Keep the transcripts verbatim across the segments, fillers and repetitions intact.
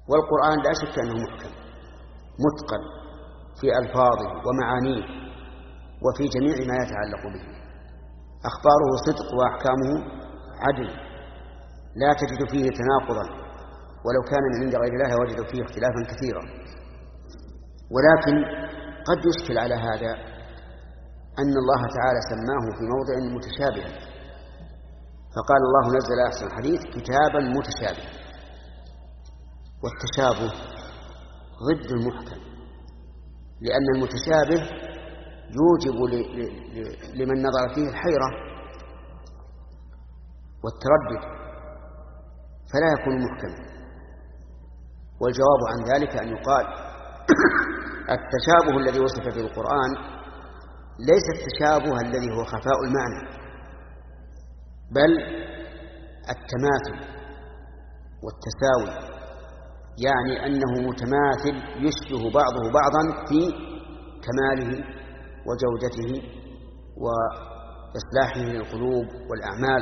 والقرآن لا شك أنه محكم متقن في ألفاظه ومعانيه وفي جميع ما يتعلق به، أخباره صدق وأحكامه عدل، لا تجد فيه تناقضا، ولو كان من عند غير الله وجد فيه اختلافا كثيرا. ولكن قد يشكل على هذا أن الله تعالى سماه في موضع متشابه، فقال الله نزل أحسن الحديث كتابا متشابه، والتشابه ضد المحكم، لأن المتشابه يوجب لمن نظر فيه الحيرة والتردد فلا يكون محكما. والجواب عن ذلك أن يقال التشابه الذي وصف في القرآن ليس التشابه الذي هو خفاء المعنى، بل التماثل والتساوي، يعني أنه متماثل يشبه بعضه بعضا في كماله وجودته وإصلاحه للقلوب والأعمال.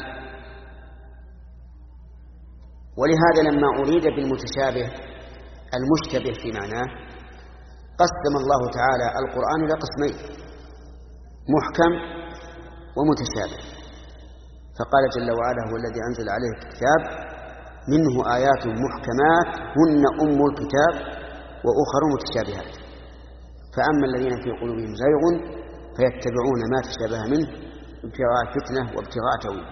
ولهذا لما أريد بالمتشابه المشتبه في معناه قسم الله تعالى القرآن إلى قسمين، محكم ومتشابه، فقال جل وعلا هو الذي أنزل عليه الكتاب منه آيات محكمات هن أم الكتاب وأخر متشابهات، فأما الذين في قلوبهم زيغ فيتبعون ما تشابه منه ابتغاء الفتنة وابتغاء تأويله.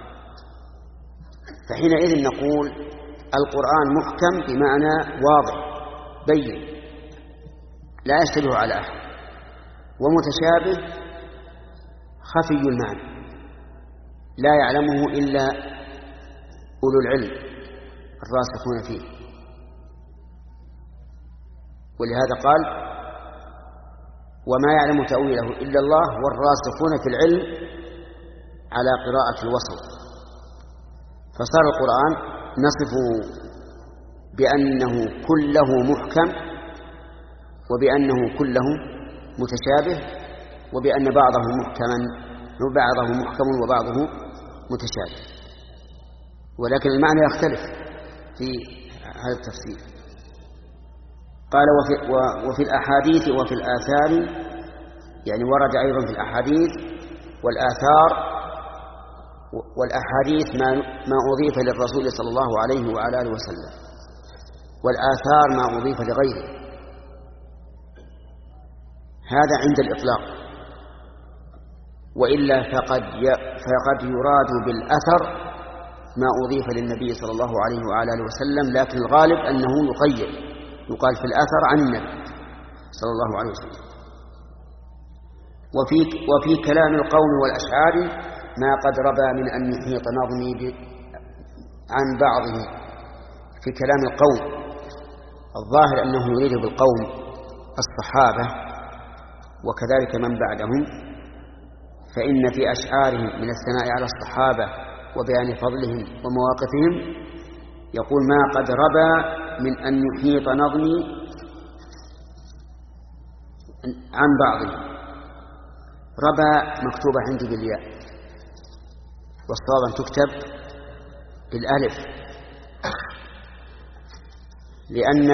فحينئذ نقول القرآن محكم بمعنى واضح بين لا يشتبه على أحد، ومتشابه خفي المعنى لا يعلمه إلا أولو العلم الراسخون فيه. ولهذا قال وما يعلم تأويله إلا الله والراسخون في العلم على قراءة الوسط. فصار القرآن نصفه بأنه كله محكم وبأنه كله متشابه وبأن بعضه محكما وبعضه محكم وبعضه متشابه، ولكن المعنى يختلف في هذا التفسير. قال وفي, وفي الأحاديث وفي الآثار، يعني ورد أيضا في الأحاديث والآثار. والأحاديث ما, ما أضيف للرسول صلى الله عليه وعلى آله وسلم، والآثار ما أضيف لغيره. هذا عند الإطلاق، وإلا فقد فقد يراد بالأثر ما أضيف للنبي صلى الله عليه وعلى آله وسلم، لكن الغالب أنه يقيد، يقال في الأثر عن النبي صلى الله عليه وسلم. وفي, وفي كلام القوم والأشعار ما قد ربى من أن يحيط نظمي عن بعضه. في كلام القوم الظاهر أنه يريد بالقوم الصحابة وكذلك من بعدهم، فإن في أشعارهم من الثناء على الصحابة وبيان فضلهم ومواقفهم يقول ما قد ربى من أن يحيط نظمي عن بعضهم. ربى مكتوبة عندي بالياء، والصواب أن تكتب بالألف، لأن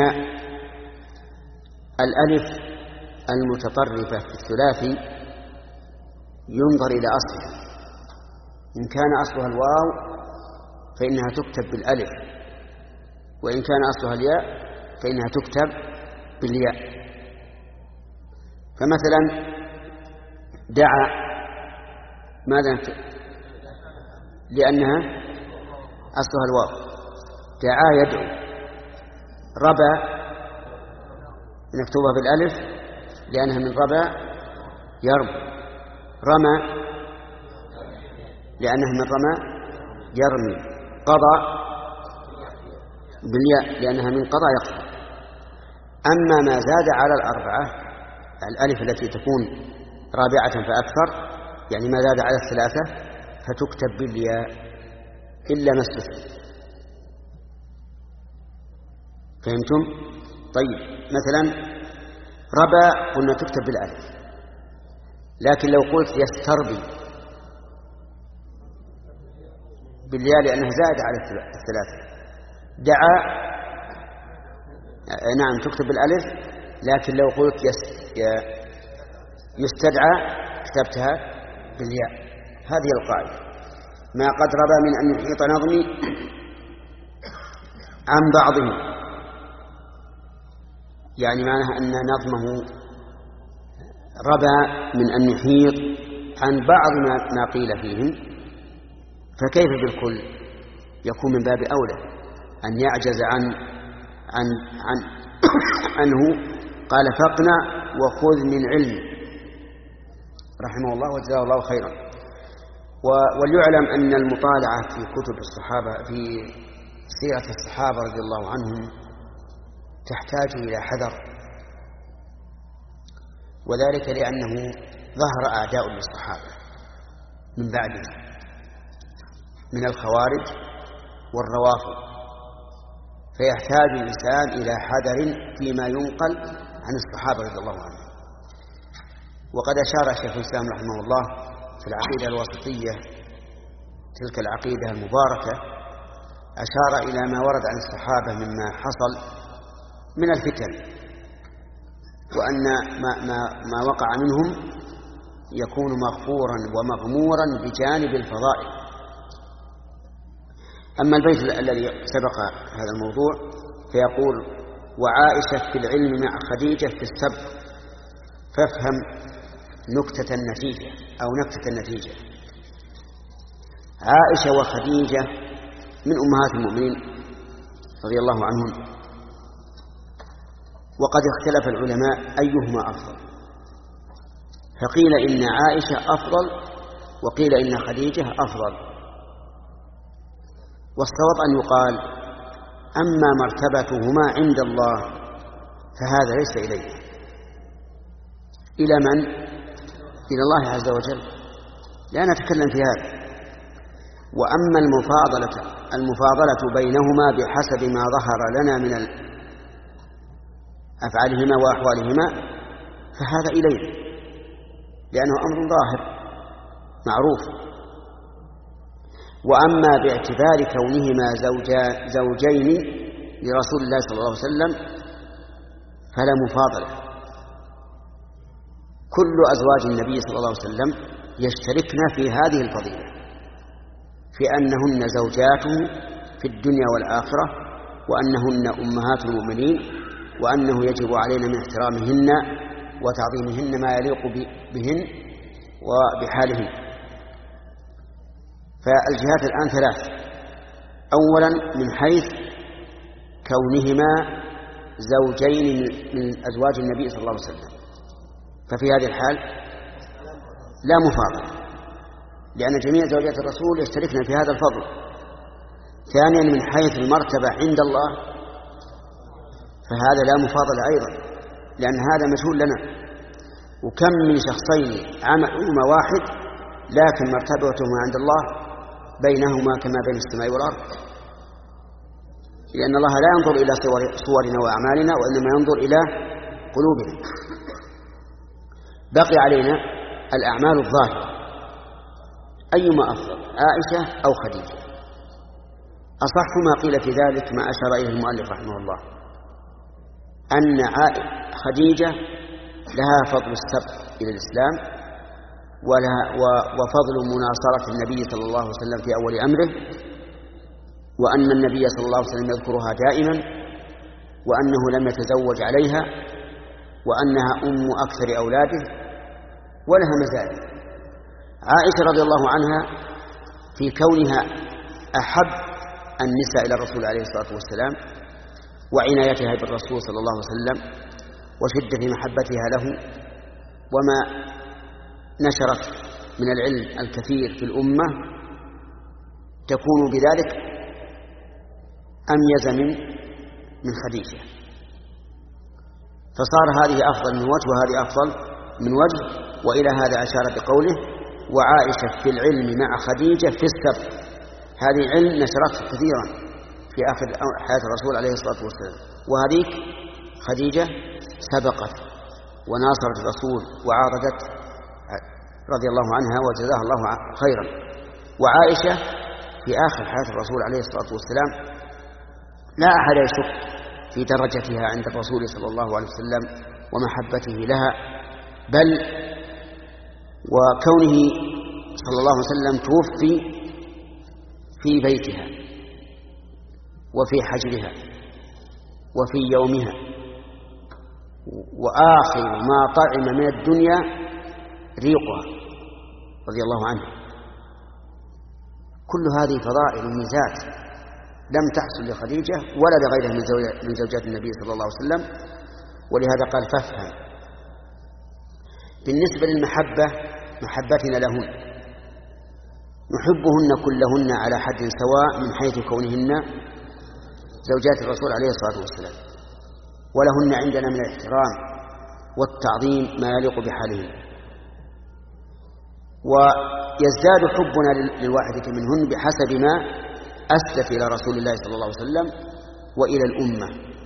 الألف المتطرفة في الثلاثي ينظر إلى أصلها، إن كان أصلها الواو فإنها تكتب بالألف، وإن كان أصلها الياء فإنها تكتب بالياء. فمثلا دعا ماذا نكتب؟ لأنها أصلها الواو. دعا يدعو. ربى نكتبها بالألف لأنها من ربى يربو. رمى لأنها من رمى يرمي. قضى بالياء لأنها من قضى يقضى. أما ما زاد على الأربعة الألف التي تكون رابعة فأكثر، يعني ما زاد على الثلاثة فتكتب بالياء إلا ما استثنى. فهمتم؟ طيب مثلا ربى قلنا تكتب بالألف، لكن لو قلت يستربي بالياء لأنها زاد على الثلاثة. دعا نعم تكتب بالألف، لكن لو قلت يستدعى كتبتها بالياء. هذه القاعدة. ما قد ربى من أن يحيط نظمي عن بعضه، يعني معناها أن نظمه ربى من أن يحيط عن بعض ما قيل فيهم، فكيف بالكل؟ يكون من باب أولى أن يعجز عن عن عن عنه. قال فاقنع وخذ من علم رحمه الله وجزاه الله خيرا. وليعلم أن المطالعة في كتب الصحابة في سيرة الصحابة رضي الله عنهم تحتاج إلى حذر، وذلك لأنه ظهر أعداء للصحابة من بعدهم من الخوارج والروافض، فيحتاج الإنسان إلى حذر فيما ينقل عن الصحابة رضي الله عنهم. وقد أشار شيخ الإسلام رحمه الله في العقيدة الواسطية، تلك العقيدة المباركة، أشار إلى ما ورد عن الصحابة مما حصل من الفتن، وأن ما, ما, ما وقع منهم يكون مغفورا ومغمورا بجانب الفضائل. أما البيت الذي سبق هذا الموضوع فيقول: وعائشة في العلم مع خديجة في السبق، فافهم نكتة النتيجة أو نكتة النتيجة. عائشة وخديجة من أمهات المؤمنين رضي الله عنهم، وقد اختلف العلماء أيهما أفضل، فقيل إن عائشة أفضل وقيل إن خديجة أفضل. والصواب أن يقال: أما مرتبتهما عند الله فهذا ليس إليه، إلى من؟ إلى الله عز وجل، لا نتكلم في هذا. وأما المفاضلة المفاضلة بينهما بحسب ما ظهر لنا من أفعالهما وأحوالهما فهذا إليه، لأنه أمر ظاهر معروف. وأما باعتبار كونهما زوجا زوجين لرسول الله صلى الله عليه وسلم فلا مفاضلة. كل أزواج النبي صلى الله عليه وسلم يشتركن في هذه الفضيلة، في أنهن زوجاته في الدنيا والآخرة، وأنهن أمهات المؤمنين، وأنه يجب علينا من احترامهن وتعظيمهن ما يليق بهن وبحالهن. فالجهات الآن ثلاث: أولا من حيث كونهما زوجين من أزواج النبي صلى الله عليه وسلم، ففي هذه الحال لا مفاضلة، لأن جميع زوجات الرسول يشتركن في هذا الفضل. ثانيا من حيث المرتبة عند الله فهذا لا مفاضلة أيضا، لأن هذا مجهول لنا. وكم من شخصين عملهما واحد لكن مرتبتهما عند الله بينهما كما بين السماء والأرض، لأن الله لا ينظر إلى صورنا وأعمالنا، وإنما ينظر إلى قلوبنا. بقي علينا الأعمال الظاهرة، أيما أفضل، عائشة أو خديجة؟ أصح ما قيل في ذلك ما أشار إليه المؤلف رحمه الله، أن خديجة لها فضل السبق إلى الإسلام، ولها وفضل مناصرة النبي صلى الله عليه وسلم في أول أمره، وأن النبي صلى الله عليه وسلم يذكرها دائما، وأنه لم يتزوج عليها، وأنها أم أكثر أولاده، ولها مزايا. عائشة رضي الله عنها في كونها أحب النساء إلى الرسول عليه الصلاة والسلام، وعنايتها بالرسول صلى الله عليه وسلم، وشدة محبتها له، وما نشرت من العلم الكثير في الأمة، تكون بذلك أميز من من خديجة. فصار هذه أفضل من وجه وهذه أفضل من وجه. وإلى هذا أشار بقوله: وعائشة في العلم مع خديجة في السبق. هذه علم نشرته كثيرا في آخر حياة الرسول عليه الصلاة والسلام، وهذه خديجة سبقت وناصرت الرسول وعارضت رضي الله عنها وجزاها الله خيرا. وعائشة في آخر حياة الرسول عليه الصلاة والسلام لا أحد يشك في درجتها عند الرسول صلى الله عليه وسلم ومحبته لها، بل وكونه صلى الله عليه وسلم توفي في بيتها وفي حجرها وفي يومها، وآخر ما طعم من الدنيا ريقها رضي الله عنه. كل هذه فضائل وميزات لم تحصل لخديجة ولا لغيرها من زوجات النبي صلى الله عليه وسلم، ولهذا قال فافهم. بالنسبة للمحبة، محبتنا لهن نحبهن كلهن على حد سواء من حيث كونهن زوجات الرسول عليه الصلاة والسلام، ولهن عندنا من الاحترام والتعظيم ما يليق بحالهن، ويزداد حبنا للواحدة منهن بحسب ما أسلف إلى رسول الله صلى الله عليه وسلم وإلى الأمة.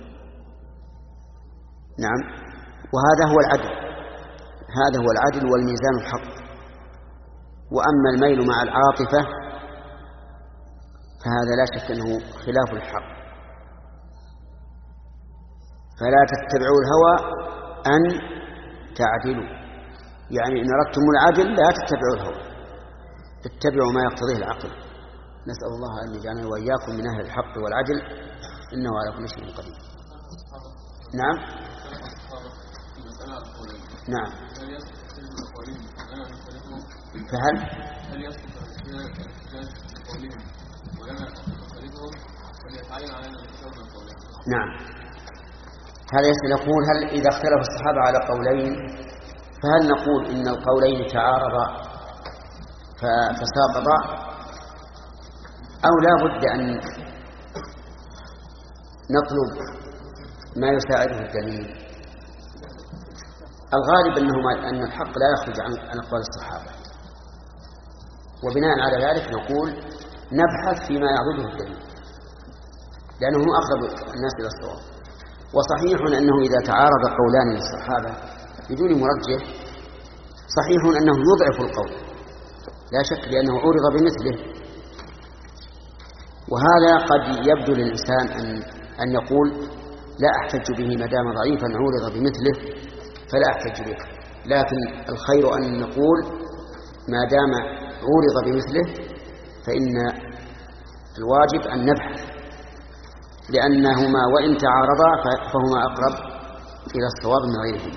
نعم، وهذا هو العدل، هذا هو العدل والميزان الحق. وأما الميل مع العاطفة فهذا لا شك أنه خلاف الحق، فلا تتبعوا الهوى أن تعدلوا، يعني إن أردتم العدل لا تتبعوا الهوى، اتبعوا ما يقتضيه العقل. نسأل الله أن يجعلنا وإياكم من أهل الحق والعدل، إنه على كل شيء قدير. نعم نعم فهل هل يصدق الاحتجاج بقولهم ولنا نخالفهم وليتعين علينا الكتاب من قولهم؟ نعم، هذا يقول هل إذا اختلف الصحابة على قولين فهل نقول إن القولين تعارضا فساقطا، أو لا بد أن نطلب ما يساعده الدليل؟ الغالب أنه أن الحق لا يخرج عن أقوال الصحابة، وبناء على ذلك نقول نبحث فيما يعضده الدليل، لأنهم أقرب الناس إلى الصواب. وصحيح أنه إذا تعارض قولان للصحابة بدون مرجح صحيح أنه يضعف القول لا شك، لأنه عورض بمثله. وهذا قد يبدو للإنسان أن, أن يقول لا أحتج به ما دام ضعيفا عورض بمثله فلا أحتج به، لكن الخير أن نقول ما دام عورض بمثله فإن الواجب أن نبحث، لأنهما وإن تعارضا فهما أقرب إلى الصواب من غيرهما.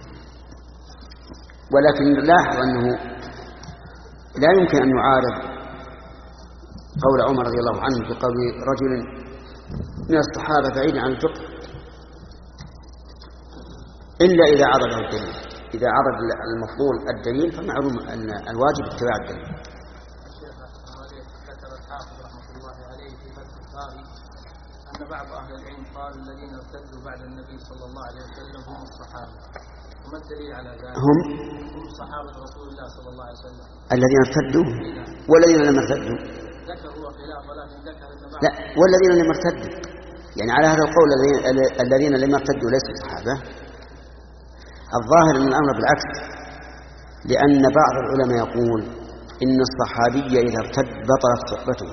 ولكن لاحظ أنه لا يمكن أن يعارض قول عمر رضي الله عنه بقول رجل من الصحابة بعيد عن الفقه إلا إذا عرضه الدليل. إذا عرض المفضول الدليل فمعلوم أن الواجب اتباع الدليل. ذكر الحافظ رحمه الله عليه في فتح الباري أن بعض أهل العلم قالوا الذين ارتدوا بعد النبي صلى الله عليه وسلم هم الصحابة، وما الدليل على ذلك؟ هم هم صحابة رسول الله صلى الله عليه وسلم الذين ارتدوا والذين لم يرتدوا. ذكر هو خلاف، ولكن ذكر أن لا، والذين لم يرتدوا، يعني على هذا القول الذين لم يرتدوا ليسوا صحابة. الظاهر أن الأمر بالعكس، لأن بعض العلماء يقول إن الصحابي إذا ارتد بطلت صحبته،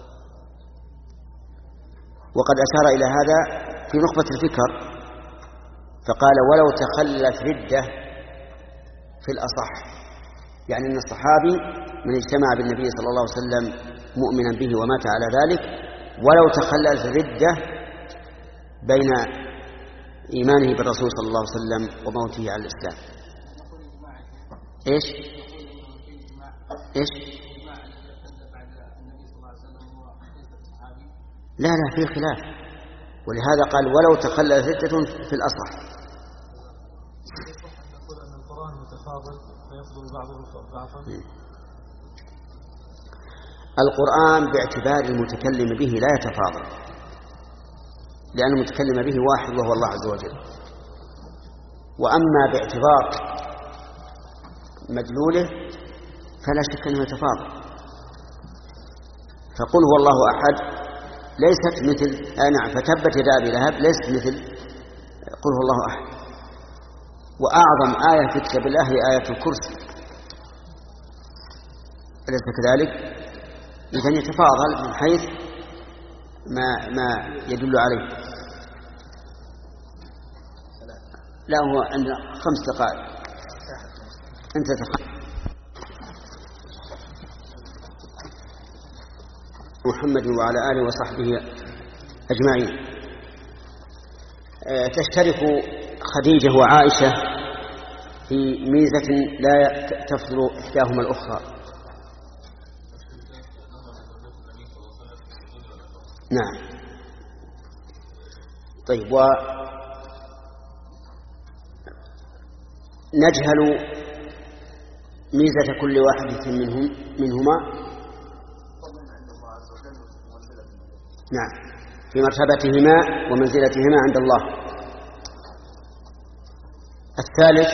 وقد أشار إلى هذا في نخبة الفكر فقال ولو تخلت ردة في الأصح، يعني أن الصحابي من اجتمع بالنبي صلى الله عليه وسلم مؤمنا به ومات على ذلك ولو تخلت ردة بين إيمانه بالرسول صلى الله عليه وسلم وموته على الإسلام. إيش؟ إيش؟ لا لا في خلاف، ولهذا قال ولو تخلت ردة في الأصح. نقول أن القرآن متفاضل فيفضل بعضه بعضا. القرآن باعتبار المتكلم به لا يتفاضل، لأن المتكلم به واحد وهو الله عز وجل. وأما باعتبار مدلوله فلا شك أنه يتفاضل. فقل هو الله أحد ليست مثل آه نعم فتبت يدا أبي لهب ليست مثل قل هو الله أحد. وأعظم آية في كتاب الله هي آية الكرسي، أليس كذلك؟ إذن يتفاضل من حيث ما ما يدل عليه. لا هو عندنا خمس دقائق. أنت تخ... محمد وعلى آله وصحبه أجمعين. تشترك خديجة وعائشة في ميزة لا تفضل إحداهما الأخرى. نعم. طيب، ونجهل ميزة كل واحدة منهم منهما نعم في مرتبتهما ومنزلتهما عند الله. الثالث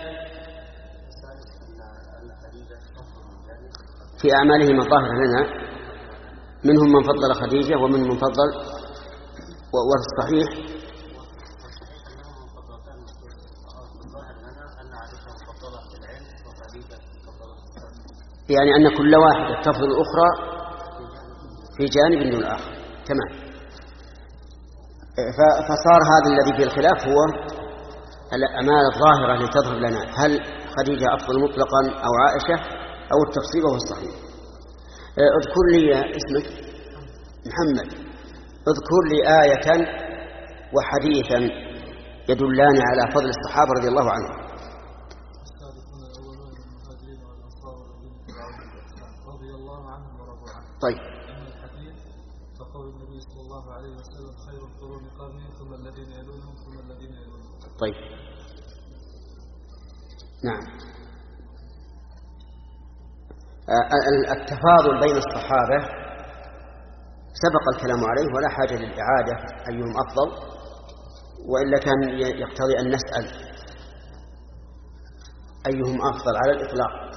في أعمالهما ظاهر لنا، منهم من فضل خديجة ومنهم من فضل، والصحيح يعني أن كل واحدة تفضل الأخرى في جانب دون الآخر. تمام. فصار هذا الذي فيه الخلاف هو الأعمال الظاهرة التي تظهر لنا، هل خديجة أفضل مطلقا أو عائشة، أو التفصيل وهو الصحيح. اذكر لي اسمك محمد، اذكر لي آية وحديثا يدلان على فضل الصحابة رضي الله عنهم. طيب. فقول النبي صلى الله عليه وسلم خير القرون قرني ثم الذين يلونهم ثم الذين يلونهم. طيب. نعم. التفاضل بين الصحابة سبق الكلام عليه ولا حاجة للإعادة أيهم أفضل، وإلا كان يقتضي أن نسأل أيهم أفضل على الإطلاق.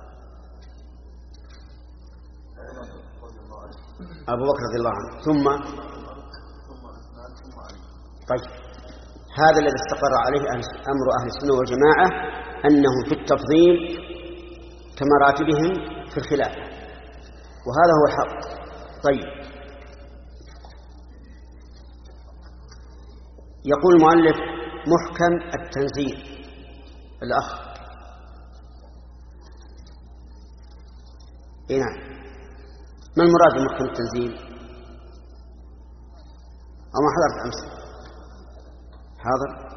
أبو بكر رضي الله عنه ثم طيب. هذا الذي استقر عليه أمر أهل السنة والجماعة، أنهم في التفضيل كمراتبهم في الخلافة، وهذا هو الحق. طيب. يقول المؤلف محكم التنزيل. الأخ إيه نعم، ما المراد بمحكم التنزيل؟ أو ما حضرت أمس؟ حاضر.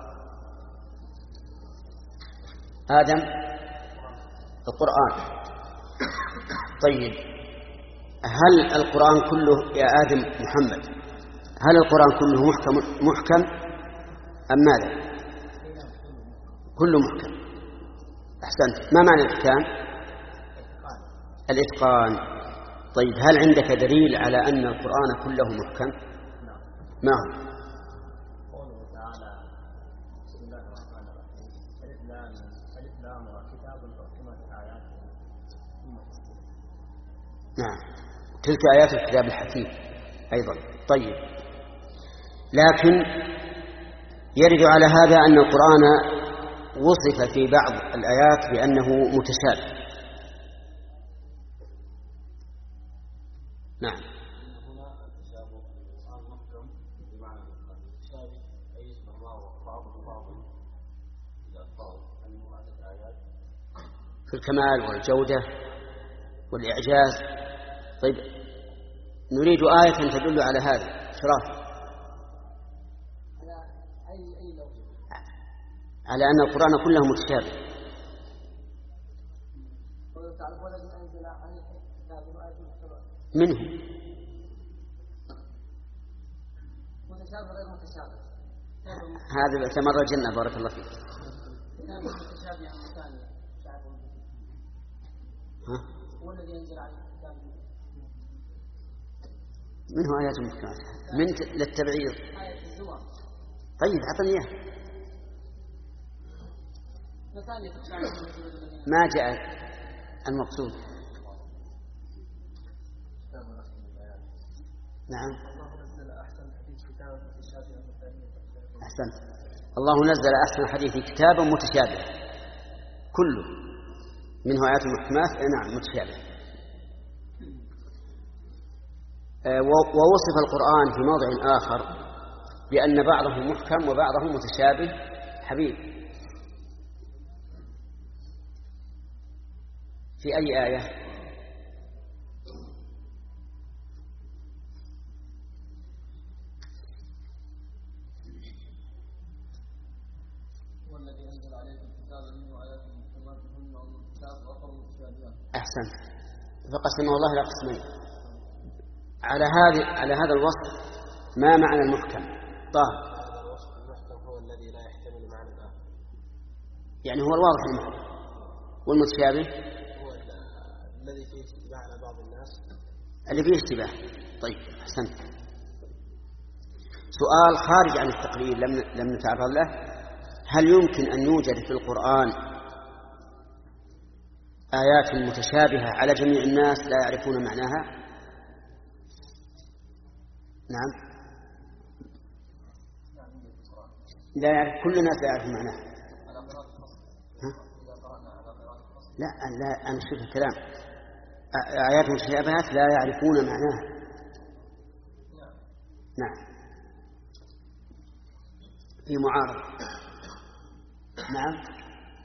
آدم القرآن. طيب، هل القرآن كله يا آدم محمد، هل القرآن كله محكم محكم أم ماذا؟ كله محكم. أحسنت. ما معنى الإحكام؟ الإتقان. طيب، هل عندك دليل على أن القرآن كله محكم؟ ما هو؟ قوله تعالى بسم الله الرحمن الرحيم ألف لام ألف لام كتاب أحكمت آياته. نعم، تلك آيات الكتاب الحكيم أيضا. طيب، لكن يرد على هذا أن القرآن وصف في بعض الآيات بأنه متشابه. نعم. هنا التشابه القرآن محكم بمعنى المتشابه أي اسم الله بعضه بعض الألفاظ المراد الآيات في الكمال والجودة والإعجاز. طيب، نريد آية تدل على هذا. شرف على أن القرآن كله متشابه. منه متشابه غير متشابه. هذا تمرج لنا بارك الله فيك. متشابه ثاني. ها؟ هو الذي ينزل عليه الكتاب. منه آيات محكمات من للتبعيض. آية الزمر. طيب، أعطني إياه. ما جاء المقصود. نعم. أحسن. الله نزل أحسن حديث كتابا متشابه كله، منه آيات محكمات. نعم، متشابه. ووصف القرآن في موضع آخر بأن بعضه محكم وبعضه متشابه، حبيب في أي آية؟ أحسن. فقسمه الله إلى قسمين على هذه على هذا الوصف. ما معنى المحكم؟ طه. هذا الوصف المحكم هو الذي لا يحتمل معنى آخر، يعني هو الواضح المحكم. والمتشابه هو الذي فيه اشتباه على بعض الناس، اللي فيه اشتباه. طيب أحسنت. سؤال خارج عن التقرير لم لم نتعرض له. هل يمكن أن يوجد في القرآن آيات متشابهة على جميع الناس لا يعرفون معناها؟ نعم. لا يعرف كل الناس لا يعرف معناها. لا لا أنا شوف الكلام. آيات متشابهات لا يعرفون معناها. نعم. في معارض. نعم.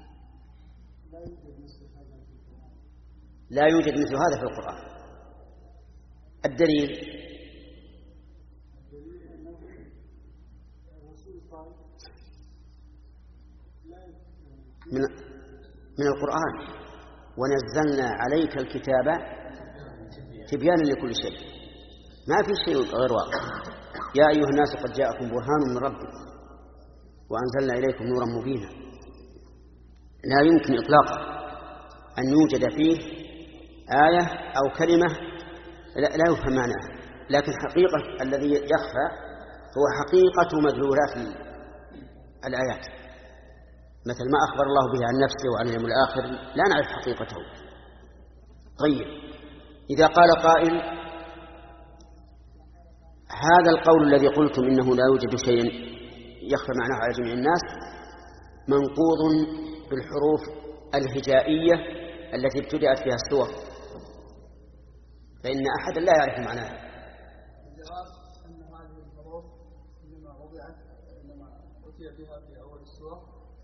لا يوجد مثل هذا في القرآن. الدليل من من القرآن. ونزلنا عليك الكتاب تبيانا لكل شيء. ما في شيء غير واقع. يا أيها الناس قد جاءكم برهان من ربكم وأنزلنا إليكم نورا مبينا. لا يمكن إطلاقا أن يوجد فيه آية أو كلمة لا يفهم معناها، لكن حقيقة الذي يخفى هو حقيقة مدلولات الآيات، مثل ما أخبر الله به عن نفسه وعن اليوم الآخر لا نعرف حقيقته. طيب إذا قال قائل هذا القول الذي قلتم إنه لا يوجد شيء يخفى معناه على جميع الناس منقوض بالحروف الهجائية التي ابتدأت فيها السور، فإن أحدا لا يعرف معناها. الجواب أن هذه الحروف إنما وضعت إنما أتي بها في أول السورة،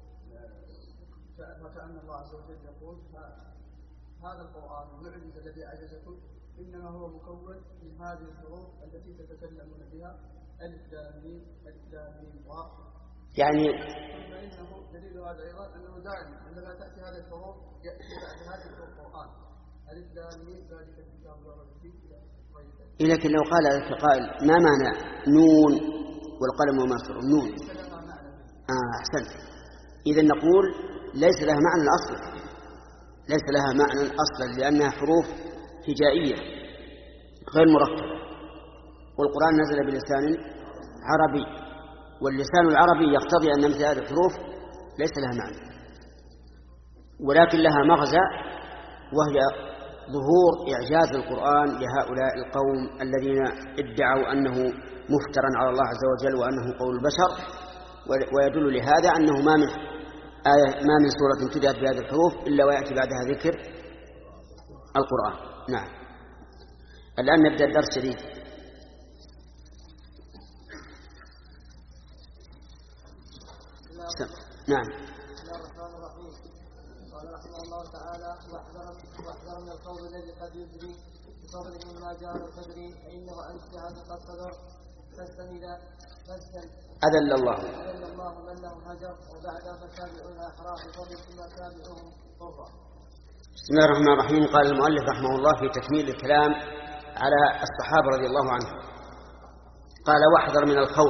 فكأن الله عز وجل يقول هذا القرآن المعجز الذي أعجزكم إنما هو مكون من هذه الحروف التي تتكلمون بها ألف لام ميم ألف لام ميم واو. يعني ثم إنه دليل هذا أيضا أنه دائما عندما تأتي هذه الحروف يأتي بعد هذه القرآن ألف لام ميم ذلك الكتاب لا ريب فيه إلى. لكن لو قال لك قائل ما معنى نون والقلم وما يسطرون؟ نون. آه أحسنت. إذا نقول ليس لها معنى أصلا، ليس لها معنى أصلا لأنها حروف هجائية غير مركبة، والقرآن نزل بلسان عربي، واللسان العربي يقتضي أن مثل هذه الحروف ليس لها معنى، ولكن لها مغزى، وهي ظهور إعجاز القرآن لهؤلاء القوم الذين ادعوا أنه مفترا على الله عز وجل وأنه قول البشر. ويدل لهذا أنه ما من آية ما من سورة ابتدأت بهذه الحروف إلا ويأتي بعدها ذكر القرآن. نعم. الآن نبدأ الدرس الجديد. نعم. قال رحمه الله تعالى واحذر من القول الذي قد يجري بفضل مما جاء القدري فإنه أنت قد قدر فاستند فاستند أذل الله أذل الله من له هجر وبعد فتابعوا الأحرار بفضل ثم تابعوهم قرا. بسم الله الرحمن الرحيم. قال المؤلف رحمه الله في تكميل الكلام على الصحابة رضي الله عنهم، قال واحذر من الخوض.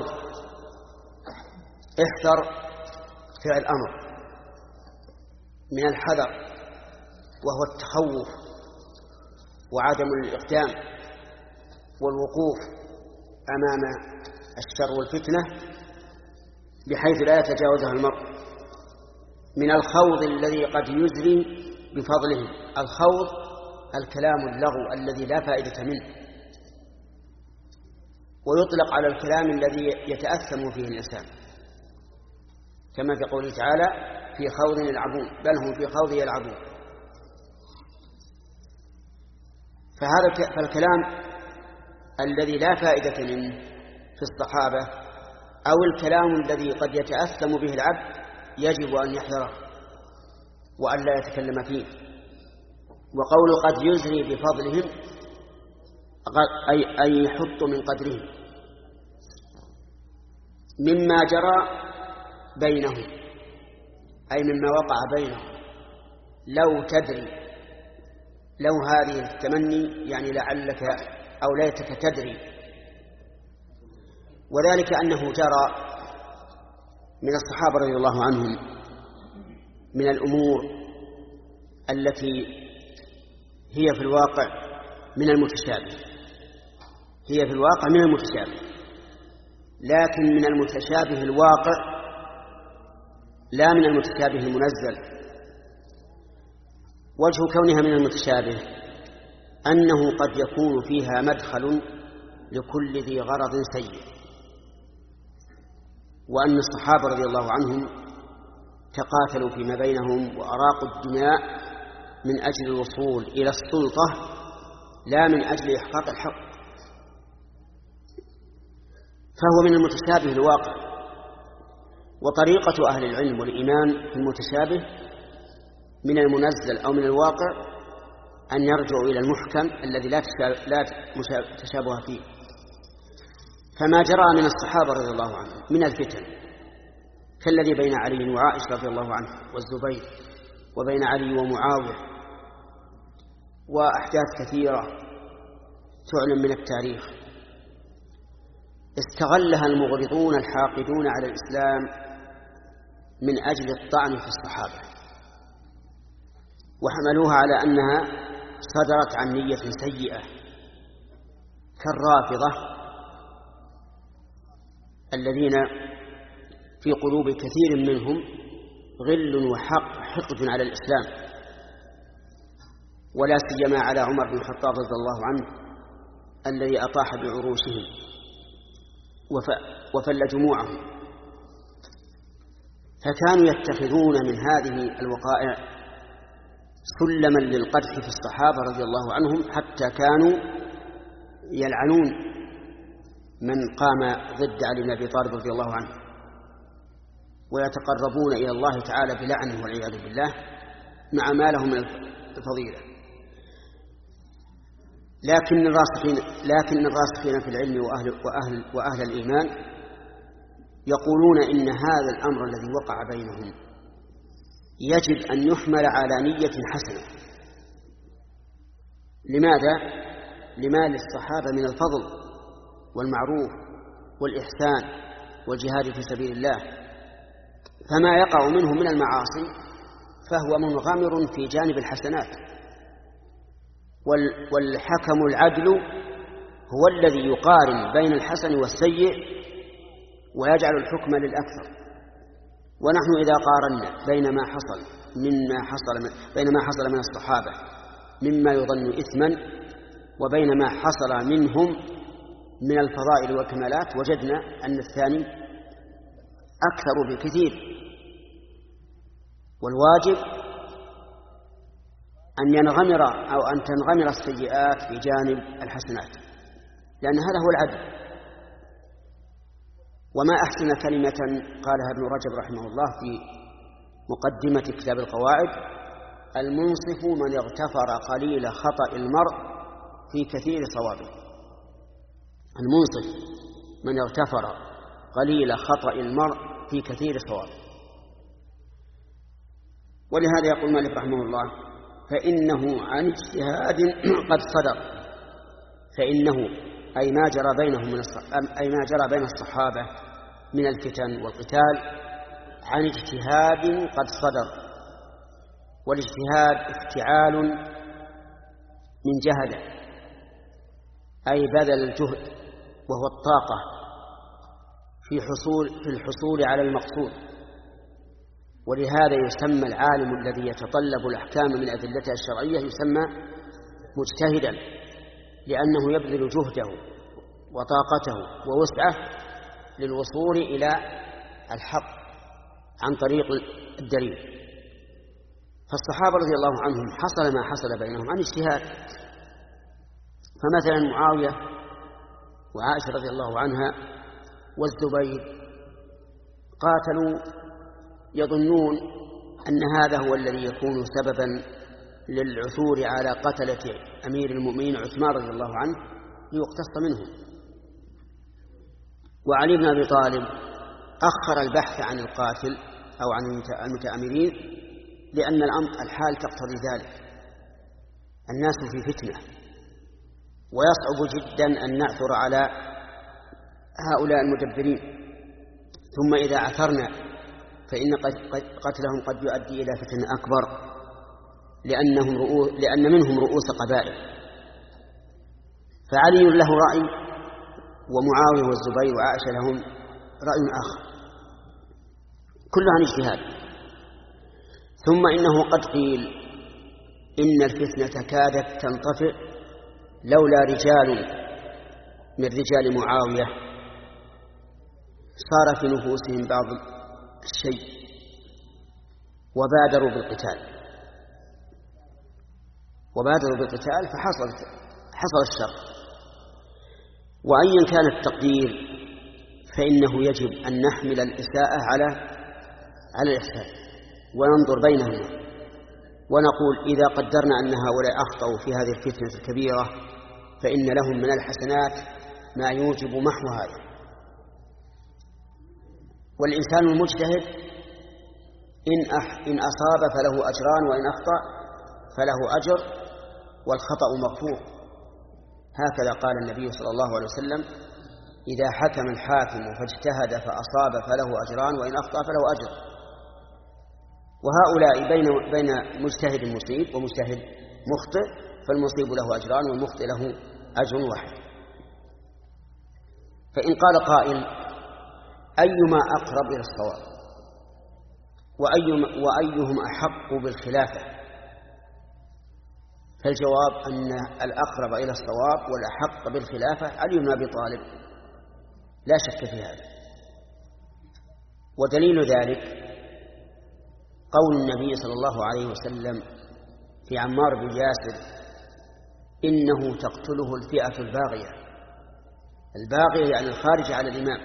احذر فعل أمر من الحذر، وهو التخوف وعدم الإقدام والوقوف أمام الشر والفتنة بحيث لا يتجاوزها المرء. من الخوض الذي قد يزري بفضله. الخوض الكلام اللغو الذي لا فائدة منه، ويطلق على الكلام الذي يتأثم فيه الإنسان، كما في قوله تعالى في خوض يلعبون، بل هم في خوض يلعبون. فهذا فالكلام الذي لا فائدة منه في الصحابة، أو الكلام الذي قد يتأثم به العبد، يجب أن يحذره وأن لا يتكلم فيه. وقول قد يزري بفضلهم أي أي يحط من قدرهم مما جرى بينهم، أي مما وقع بينهم. لو تدري، لو هذه التمني يعني لعلك أو ليتك تدري، وذلك أنه جرى من الصحابة رضي الله عنهم من الأمور التي هي في الواقع من المتشابه، هي في الواقع من المتشابه، لكن من المتشابه الواقع لا من المتشابه المنزل. وجه كونها من المتشابه أنه قد يكون فيها مدخل لكل ذي غرض سيء، وأن الصحابة رضي الله عنهم تقاتلوا فيما بينهم وأراقوا الدماء من أجل الوصول إلى السلطة لا من أجل إحقاق الحق، فهو من المتشابه الواقع. وطريقة أهل العلم والإيمان في المتشابه من المنزل أو من الواقع أن يرجعوا إلى المحكم الذي لا تشابه فيه. فما جرى من الصحابة رضي الله عنهم من الفتن كالذي بين علي وعائشة رضي الله عنه والزبير، وبين علي ومعاوية، وأحداث كثيرة تعلم من التاريخ استغلها المغرضون الحاقدون على الإسلام من أجل الطعن في الصحابة، وحملوها على أنها صدرت عن نية سيئة كالرافضة الذين في قلوب كثير منهم غل وحق حقد على الإسلام، ولا سيما على عمر بن الخطاب رضي الله عنه الذي أطاح بعروشهم وفل جموعهم. فكانوا يتخذون من هذه الوقائع سلما للقدح في الصحابة رضي الله عنهم، حتى كانوا يلعنون من قام ضد علي بن أبي طالب رضي الله عنه، ويتقربون إلى الله تعالى بلعنه والعياذ بالله مع ما له من الفضيلة. لكن الراسخين لكن الراسخين في العلم وأهل, وأهل, وأهل الإيمان يقولون إن هذا الأمر الذي وقع بينهم يجب أن يحمل على نية حسنة. لماذا؟ لما للصحابة من الفضل والمعروف والإحسان والجهاد في سبيل الله، فما يقع منه من المعاصي فهو منغمر في جانب الحسنات، والحكم العدل هو الذي يقارن بين الحسن والسيء ويجعل الحكم للأكثر. ونحن إذا قارنا بين ما حصل مما حصل من بين ما حصل من الصحابة مما يظن إثما وبين ما حصل منهم من الفضائل والكمالات، وجدنا أن الثاني أكثر بكثير. والواجب أن ينغمر أو أن تنغمر السيئات في جانب الحسنات، لأن هذا هو العدل. وما أحسن كلمة قالها ابن رجب رحمه الله في مقدمة كتاب القواعد: المنصف من اغتفر قليل خطأ المرء في كثير صوابه. المنصف من اغتفر قليل خطأ المرء في كثير صوابه. ولهذا يقول مالك رحمه الله: فإنه عن اجتهاد قد صدر. فإنه أي ما جرى بينهم من أي ما جرى بين الصحابة من الفتن والقتال عن اجتهاد قد صدر. والاجتهاد افتعال من جهد، أي بذل الجهد وهو الطاقة في حصول في الحصول على المقصود. ولهذا يسمى العالم الذي يتطلب الأحكام من أدلتها الشرعية يسمى مجتهدا، لأنه يبذل جهده وطاقته ووسعه للوصول إلى الحق عن طريق الدليل. فالصحابة رضي الله عنهم حصل ما حصل بينهم عن اجتهاد. فمثلا معاوية وعائشة رضي الله عنها والزبير قاتلوا يظنون أن هذا هو الذي يكون سببا للعثور على قتلة أمير المؤمنين عثمان رضي الله عنه ليقتص منهم. وعلي بن أبي طالب أخر البحث عن القاتل أو عن المتآمرين لأن الحال تقتضي ذلك، الناس في فتنة ويصعب جدا أن نعثر على هؤلاء المدبرين، ثم إذا عثرنا فإن قتلهم قد يؤدي إلى فتنة أكبر لأنهم رؤوس لأن منهم رؤوس قبائل. فعلي له رأي ومعاوية والزبير وعائشة لهم رأي آخر، كلها عن اجتهاد. ثم إنه قد قيل إن الفتنة كادت تنطفئ لولا رجال من رجال معاوية صار في نفوسهم بعض الشيء وبادروا بالقتال وبادروا بالقتال فحصل حصل الشر. وأيا كان التقدير فإنه يجب أن نحمل الإساءة على على الإحسان وننظر بينهما ونقول إذا قدرنا أن هؤلاء أخطأوا في هذه الفتنة الكبيرة فإن لهم من الحسنات ما يوجب محو هذا. والإنسان المجتهد إن, أح إن أصاب فله أجران وإن أخطأ فله أجر والخطأ مغفور. هكذا قال النبي صلى الله عليه وسلم: إذا حكم الحاكم فاجتهد فأصاب فله أجران وإن أخطأ فله أجر. وهؤلاء بين بين مجتهد مصيب ومجتهد مخطئ، فالمصيب له أجران والمخطئ له أجر واحد. فإن قال قائل: أيما أقرب إلى الصواب وأيما وأيهم أحق بالخلافة؟ فالجواب أن الأقرب إلى الصواب والأحق بالخلافة علي بن أبي طالب، لا شك في هذا. ودليل ذلك قول النبي صلى الله عليه وسلم في عمار بن ياسر: إنه تقتله الفئة الباغية. الباغية يعني الخارج على الإمام،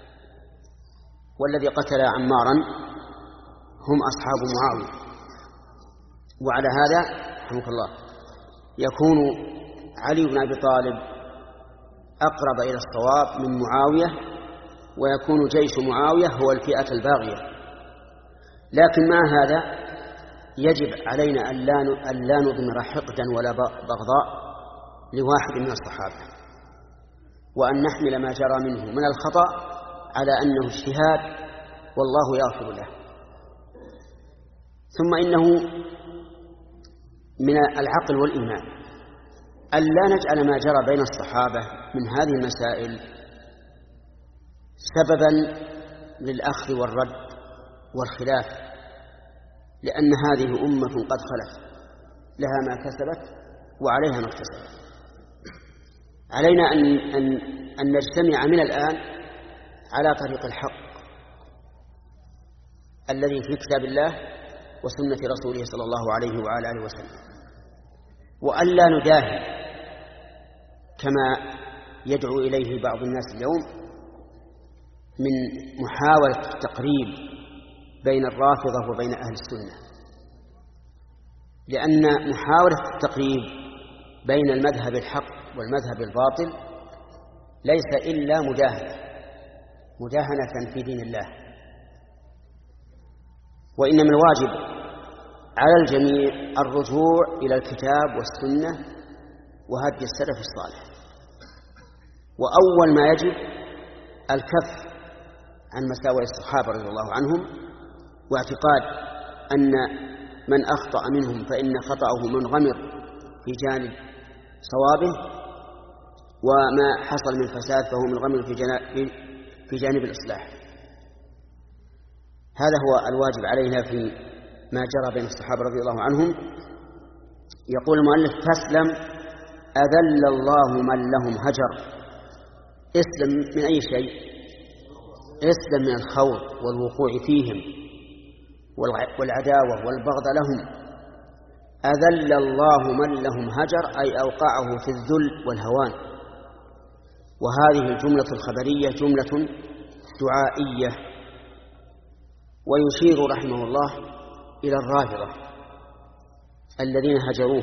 والذي قتل عمارا هم أصحاب معاوية. وعلى هذا رحمه الله يكون علي بن أبي طالب أقرب إلى الصواب من معاوية، ويكون جيش معاوية هو الفئة الباغية. لكن مع هذا يجب علينا أن لا نضمر حقدا ولا بغضاء لواحد من الصحابة، وأن نحمل ما جرى منه من الخطأ على أنه اجتهاد والله يغفر له. ثم إنه من العقل والإيمان أن لا نجعل ما جرى بين الصحابة من هذه المسائل سببا للأخذ والرد والخلاف، لأن هذه أمة قد خلت لها ما كسبت وعليها ما اكتسبت. علينا أن, أن, أن نجتمع من الآن على طريق الحق الذي في كتاب الله وسنة رسوله صلى الله عليه وعلى آله وسلم، وأن لا نداهن كما يدعو إليه بعض الناس اليوم من محاولة التقريب بين الرافضة وبين أهل السنة، لأن محاولة التقريب بين المذهب الحق والمذهب الباطل ليس إلا مداهنة مداهنة في دين الله. وإنما الواجب على الجميع الرجوع إلى الكتاب والسنة وهدي السلف الصالح. وأول ما يجب الكف عن مساوئ الصحابة رضي الله عنهم، واعتقاد أن من أخطأ منهم فإن خطأه منغمر في جانب صوابه، وما حصل من فساد فهو منغمر في, في جانب الإصلاح. هذا هو الواجب علينا في ما جرى بين الصحابة رضي الله عنهم. يقول المؤلف: فاسلم أذل الله من لهم هجر. اسلم من أي شيء؟ اسلم من الخوض والوقوع فيهم والعداوة والبغض لهم. أذل الله من لهم هجر أي أوقعه في الذل والهوان. وهذه الجملة الخبرية جملة دعائية ويشير رحمه الله إلى الرافضة الذين هجروه.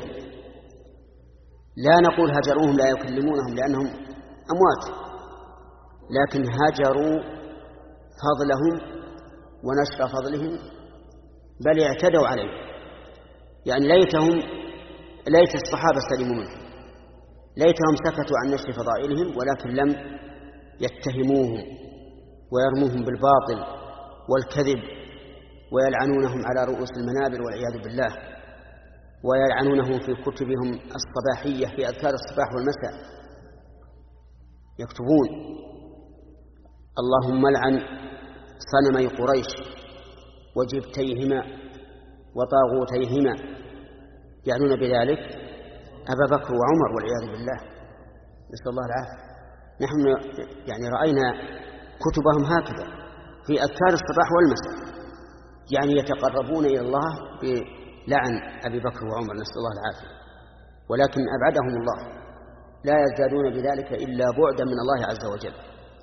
لا نقول هجروهم لا يكلمونهم لأنهم أموات، لكن هجروا فضلهم ونشر فضلهم، بل اعتدوا عليه. يعني ليتهم ليت الصحابة سلموا منه، ليتهم سكتوا عن نشر فضائلهم ولكن لم يتهموهم ويرموهم بالباطل والكذب ويلعنونهم على رؤوس المنابر والعياذ بالله، ويلعنونهم في كتبهم الصباحية في أذكار الصباح والمساء، يكتبون اللهم لعن صنمي قريش وجبتيهما وطاغوتيهما، يعنون بذلك أبا بكر وعمر والعياذ بالله، نسأل الله العافية. نحن يعني رأينا كتبهم هكذا في أذكار الصباح والمساء، يعني يتقربون إلى الله بلعن أبي بكر وعمر، نسأل الله العافية، ولكن أبعدهم الله، لا يزدادون بذلك إلا بعدا من الله عز وجل.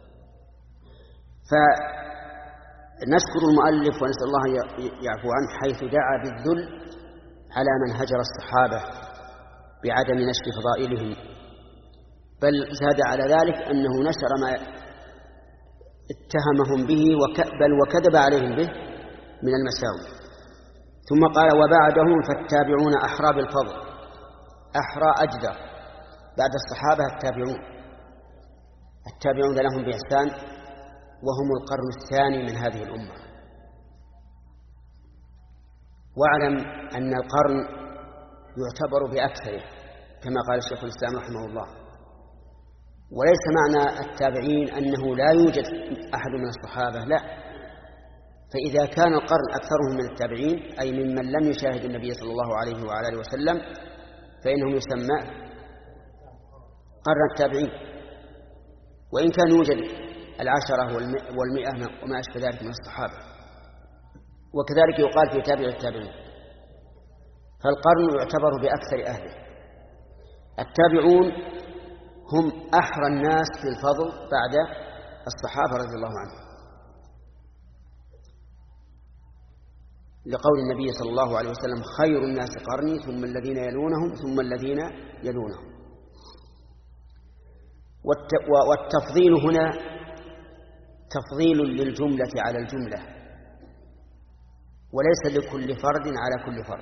فنشكر المؤلف ونسأل الله يعفو عنه حيث دعا بالذل على من هجر الصحابة بعدم نشر فضائلهم، بل زاد على ذلك أنه نشر ما اتهمهم به بل وكذب عليهم به من المساوئ. ثم قال وبعدهم فالتابعون أحرى بالفضل، أحرى أجدر، بعد الصحابة التابعون، التابعون لهم بإحسان، وهم القرن الثاني من هذه الأمة. واعلم أن القرن يعتبر بأكثره كما قال الشيخ الإسلام رحمه الله، وليس معنى التابعين أنه لا يوجد أحد من الصحابة، لا، فإذا كان القرن أكثرهم من التابعين أي ممن لم يشاهد النبي صلى الله عليه وعلى آله وسلم فإنهم يسمى قرن التابعين، وإن كان يوجد العشرة والمئة وما أشبه ذلك من الصحابة. وكذلك يقال في تابع التابعين، فالقرن يعتبر بأكثر أهله. التابعون هم أحرى الناس في الفضل بعد الصحابة رضي الله عنهم، لقول النبي صلى الله عليه وسلم خير الناس قرني ثم الذين يلونهم ثم الذين يلونهم. والتفضيل هنا تفضيل للجملة على الجملة، وليس لكل فرد على كل فرد،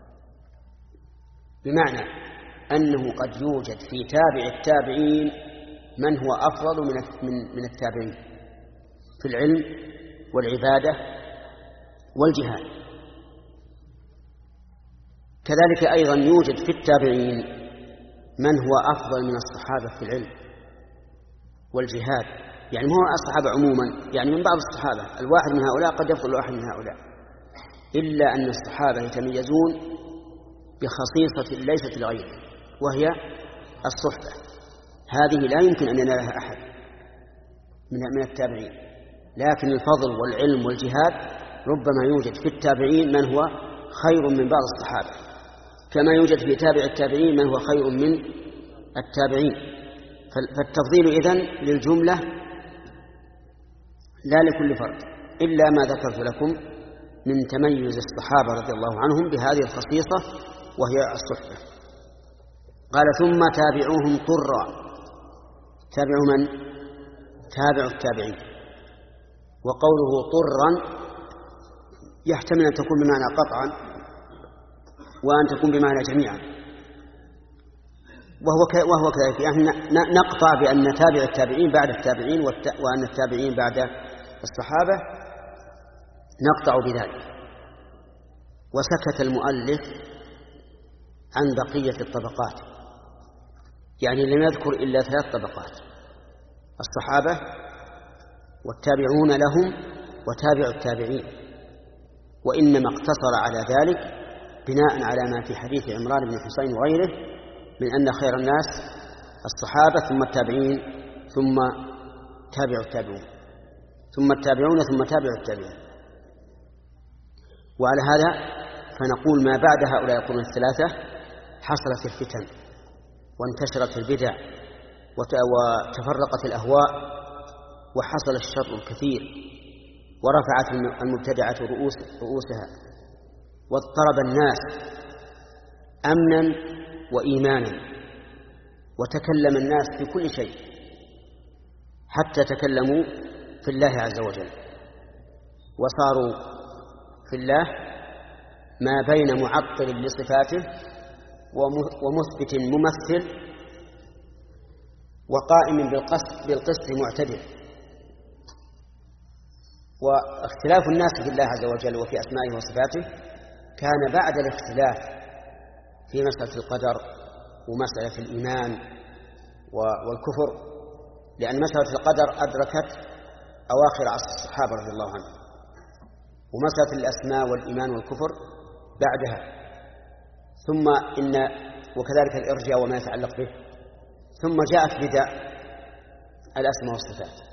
بمعنى أنه قد يوجد في تابع التابعين من هو أفضل من التابعين في العلم والعبادة والجهاد. كذلك أيضا يوجد في التابعين من هو أفضل من الصحابة في العلم والجهاد، يعني ما هو الصحابة عموما، يعني من بعض الصحابة الواحد من هؤلاء قد يفضل واحد من هؤلاء، إلا أن الصحابة يتميزون بخصيصة ليست لغيره وهي الصحبة، هذه لا يمكن أن ينالها أحد من التابعين. لكن الفضل والعلم والجهاد ربما يوجد في التابعين من هو خير من بعض الصحابة، كما يوجد في تابع التابعين من هو خير من التابعين. فالتفضيل إذن للجملة لا لكل فرد، إلا ما ذكرت لكم من تميز الصحابة رضي الله عنهم بهذه الخصيصة وهي الصحبة. قال ثم تابعوهم طرا، تابعوا من؟ تابعوا التابعين. وقوله طرا يحتمل أن تكون بمعنى قطعا وأن تكون بمعنى جميعا، وهو وهو كذلك، يعني نقطع بأن تابع التابعين بعد التابعين وأن التابعين بعد الصحابة، نقطع بذلك. وسكت المؤلف عن بقية الطبقات، يعني لم يذكر إلا ثلاث طبقات: الصحابة والتابعون لهم وتابع التابعين، وإنما اقتصر على ذلك بناء على ما في حديث عمران بن حسين وغيره من أن خير الناس الصحابة ثم التابعين ثم تابع التابعين ثم التابعون ثم تابع التابعين. وعلى هذا فنقول ما بعد هؤلاء القرون الثلاثة حصلت الفتن وانتشرت البدع وتفرقت الأهواء وحصل الشر الكثير ورفعت المبتدعة رؤوس رؤوسها، واضطرب الناس أمنا وإيمانا، وتكلم الناس في كل شيء حتى تكلموا في الله عز وجل، وصاروا في الله ما بين معطل لصفاته ومثبت ممثل وقائم بالقسط بالقسط معتدل. واختلاف الناس في الله عز وجل وفي أسمائه وصفاته كان بعد الاختلاف في مسألة القدر ومسألة الإيمان والكفر، لأن مسألة القدر أدركت أواخر عصر الصحابة رضي الله عنهم، ومسألة الأسماء والإيمان والكفر بعدها، ثم إن وكذلك الإرجاء وما يتعلق به، ثم جاءت بدع الأسماء والصفات،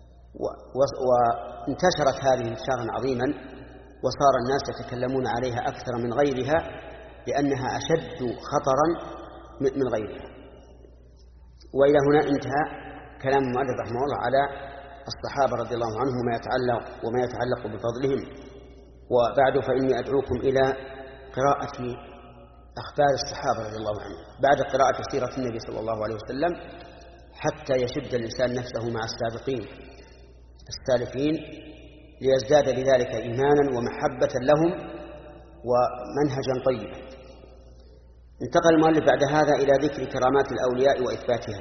وانتشرت هذه انتشارا عظيما، وصار الناس يتكلمون عليها أكثر من غيرها لأنها أشد خطرا من غيرها. وإلى هنا انتهى كلام المؤلف رحمه الله على الصحابة رضي الله عنهم وما يتعلق وما يتعلق بفضلهم. وبعد فإني أدعوكم إلى قراءة أخبار الصحابة رضي الله عنهم بعد قراءة سيرة النبي صلى الله عليه وسلم، حتى يشد الإنسان نفسه مع السابقين السالفين ليزداد بذلك إيمانا ومحبة لهم ومنهجا طيبا. انتقل المؤلف بعد هذا إلى ذكر كرامات الأولياء وإثباتها.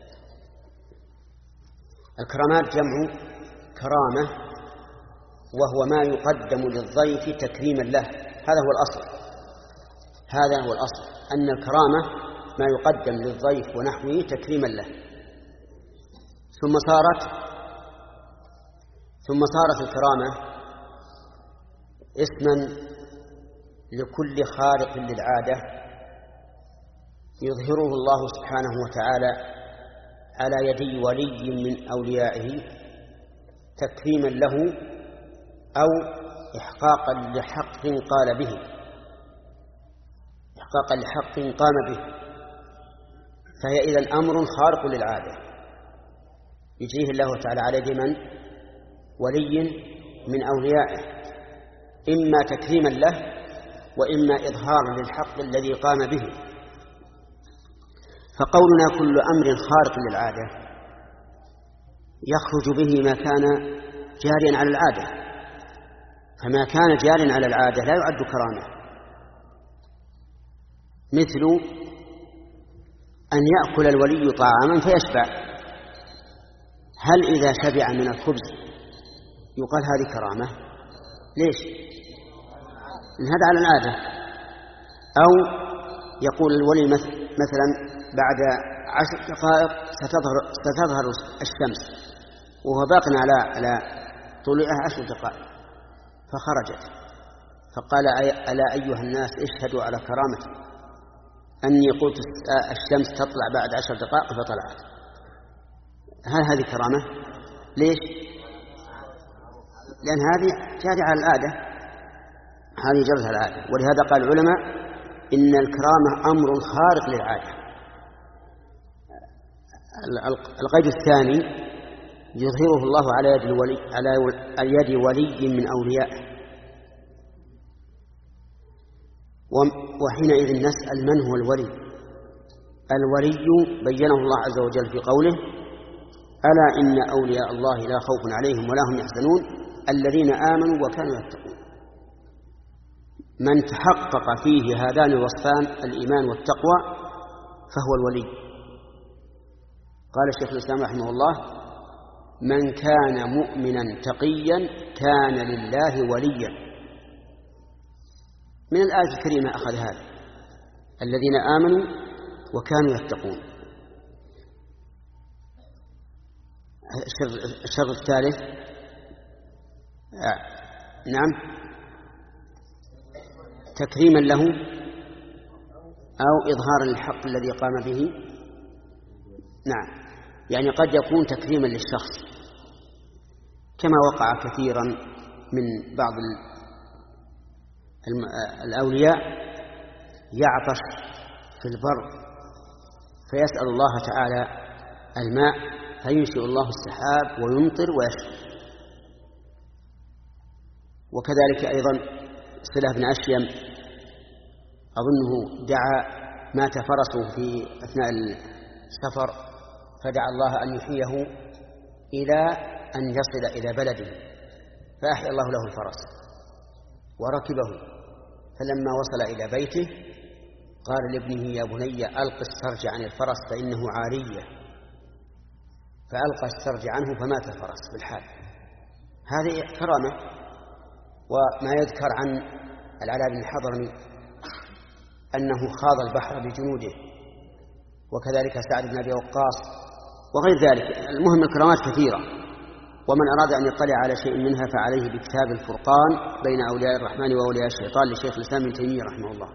الكرامات جمع كرامة، وهو ما يقدم للضيف تكريما له، هذا هو الأصل. هذا هو الأصل أن الكرامة ما يقدم للضيف ونحوه تكريما له. ثم صارت ثم صارت الكرامة اسما لكل خارق للعادة يظهره الله سبحانه وتعالى على يدي ولي من أوليائه تكريما له أو إحقاقا لحق قال به إحقاقا لحق قام به، فهي إذن أمر خارق للعادة يجريه الله تعالى على يد من؟ ولي من أوليائه، إما تكريما له وإما إظهارا للحق الذي قام به. فقولنا كل أمر خارق للعادة يخرج به ما كان جاريا على العادة، فما كان جاريا على العادة لا يعد كرامة، مثل أن يأكل الولي طعاما فيشبع، هل إذا شبع من الخبز يقال هذه كرامة؟ ليش؟ إن هذا على العادة. أو يقول الولي مثلا بعد عشر دقائق ستظهر, ستظهر الشمس وهو باق على على طلوعها عشر دقائق فخرجت، فقال ألا أيها الناس اشهدوا على كرامتي أني قلت الشمس تطلع بعد عشر دقائق فطلعت. هل هذه كرامة؟ ليش؟ لأن هذه جارية على العادة، هذه جرت على العادة. ولهذا قال العلماء إن الكرامة أمر خارق للعادة. القيد الثاني يظهره الله على يد الولي على يد ولي من أوليائه، وحينئذ نسأل من هو الولي؟ الولي بينه الله عز وجل في قوله ألا إن أولياء الله لا خوف عليهم ولا هم يحزنون الذين آمنوا وكانوا يتقون. من تحقق فيه هذان الوصفان الإيمان والتقوى فهو الولي. قال الشيخ الإسلام رحمه الله من كان مؤمنا تقيا كان لله وليا. من الآية الكريمة أخذ هذا الذين آمنوا وكانوا يتقون. الشرط الثالث آه. نعم تكريما له أو إظهارا للحق الذي قام به. نعم، يعني قد يكون تكريما للشخص كما وقع كثيرا من بعض الأولياء يعطش في البر فيسأل الله تعالى الماء فينشئ الله السحاب ويمطر ويشرب، وكذلك أيضا صلة بن أشيم أظنه دعا مات فرسه في أثناء السفر فدعا الله أن يحييه إلى أن يصل إلى بلده فأحيا الله له الفرس وركبه، فلما وصل إلى بيته قال لابنه يا بني ألق السرج عن الفرس فإنه عارية، فألقى السرج عنه فمات الفرس بالحال. هذه كرامة. وما يذكر عن العلاء بن الحضرمي أنه خاض البحر بجنوده، وكذلك سعد بن أبي وقاص وغير ذلك. المهم الكرامات كثيرة، ومن أراد أن يطلع على شيء منها فعليه بكتاب الفرقان بين أولياء الرحمن وأولياء الشيطان لشيخ الإسلام ابن تيمية رحمه الله.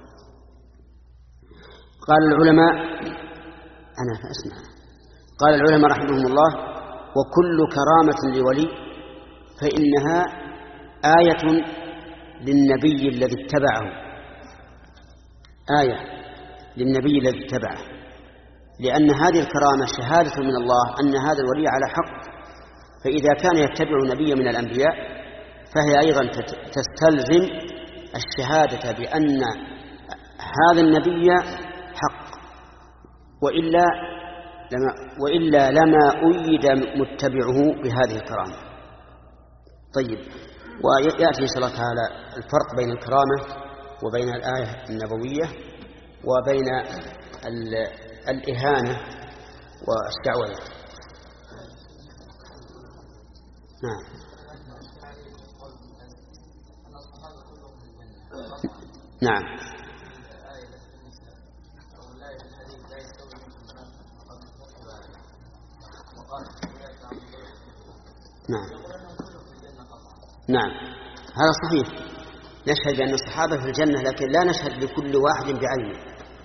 قال العلماء أنا أسمع قال العلماء رحمهم الله وكل كرامة لولي فإنها آية للنبي الذي اتبعه آية للنبي الذي اتبعه، لأن هذه الكرامة شهادة من الله أن هذا الولي على حق، فإذا كان يتبع نبي من الأنبياء فهي أيضا تستلزم الشهادة بأن هذا النبي حق، وإلا لما, وإلا لما أيد متبعه بهذه الكرامة. طيب، ويأتي إن شاء الله تعالى الفرق بين الكرامة وبين الآية النبوية وبين الإهانة والشعوذة. نعم. نعم. نعم. نعم، هذا صحيح. نشهد بأن الصحابة في الجنة، لكن لا نشهد لكل واحد بعينه،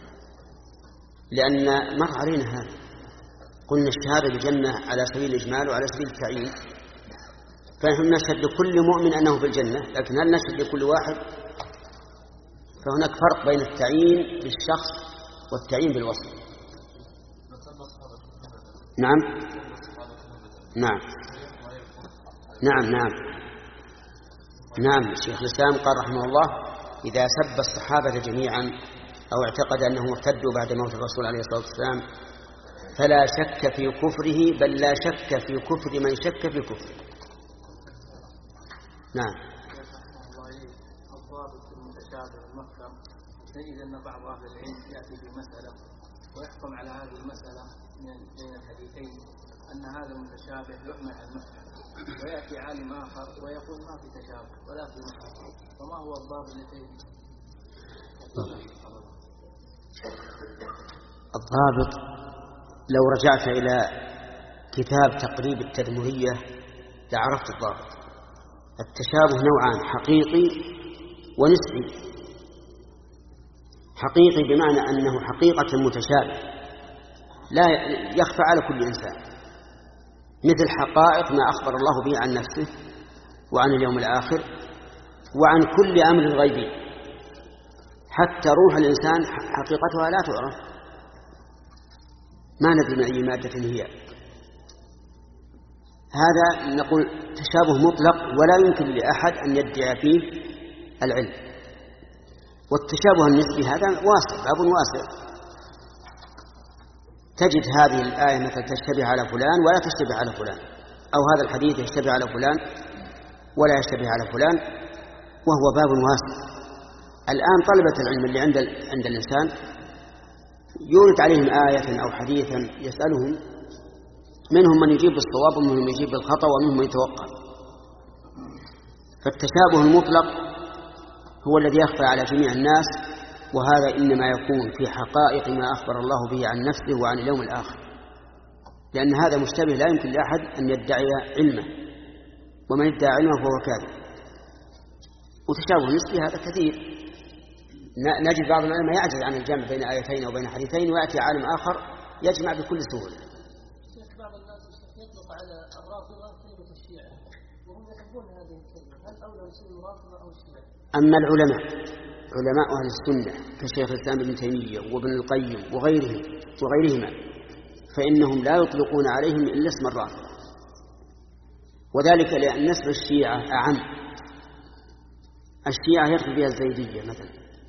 لأن مر علينا هذا. قلنا الشهادة بالجنة على سبيل الإجمال وعلى سبيل التعيين، فنحن نشهد لكل مؤمن أنه في الجنة، لكن هل نشهد لكل واحد؟ فهناك فرق بين التعيين بالشخص والتعيين بالوصف. نعم. نعم. نعم. نعم. نعم. الشيخ الإسلام قال رحمه الله إذا سب الصحابة جميعا أو اعتقد أنهم ارتدوا بعد موت الرسول عليه الصلاة والسلام فلا شك في كفره، بل لا شك في كفر من شك في كفره. نعم. الضابط المتشابه المحكم نجد أن بعض أهل العلم يأتي بمسألة ويحكم على هذه المسألة بين الحديثين أن هذا المتشابه يحمل على المحكم، ويأتي عالم آخر ويقول ما في تشابه ولا في محكم، فما هو الضابط الذي الضابط؟ لو رجعت إلى كتاب تقريب التدمرية لعرفت الضابط. التشابه نوعان، حقيقي ونسبي. حقيقي بمعنى أنه حقيقة متشابه لا يخفى على كل إنسان، مثل حقائق ما أخبر الله به عن نفسه وعن اليوم الآخر وعن كل أمر غيبي، حتى روح الإنسان حقيقتها لا تعرف، ما ندري من أي مادة هي. هذا نقول تشابه مطلق ولا يمكن لأحد أن يدعي فيه العلم. والتشابه النسبي هذا واسع، باب واسع. تجد هذه الآية مثلا تشتبه على فلان ولا تشتبه على فلان، أو هذا الحديث يشتبه على فلان ولا يشتبه على فلان، وهو باب واسع. الآن طلبة العلم اللي عند عند الإنسان يورد عليهم آية أو حديثا يسألهم، منهم من يجيب بالصواب ومنهم من يجيب بالخطأ ومنهم من يتوقع. فالتشابه المطلق هو الذي يخفى على جميع الناس، وهذا إنما يكون في حقائق ما أخبر الله به عن نفسه وعن اليوم الآخر، لأن هذا مشتبه لا يمكن لأحد أن يدعي علمه، ومن يدعي علمه فهو كاذب. وتشابه نسبي هذا كثير، نجد بعض العلماء يعجز عن الجمع بين آيتين أو بين حديثين، ويأتي عالم آخر يجمع بكل سهولة. بعض الناس يطلق على الرافضة كلمة الشيعة وهم يحبون هذه الكلمة، هل أولى نسمي الرافضة أو الشيعة؟ أما العلماء علماء أهل السنة كشيخ الإسلام ابن تيمية وابن القيم وغيرهم وغيرهما فإنهم لا يطلقون عليهم إلا اسم الرافضة، وذلك لأن نسب الشيعة أعم الشيعة يدخل فيها الزيدية مثلا،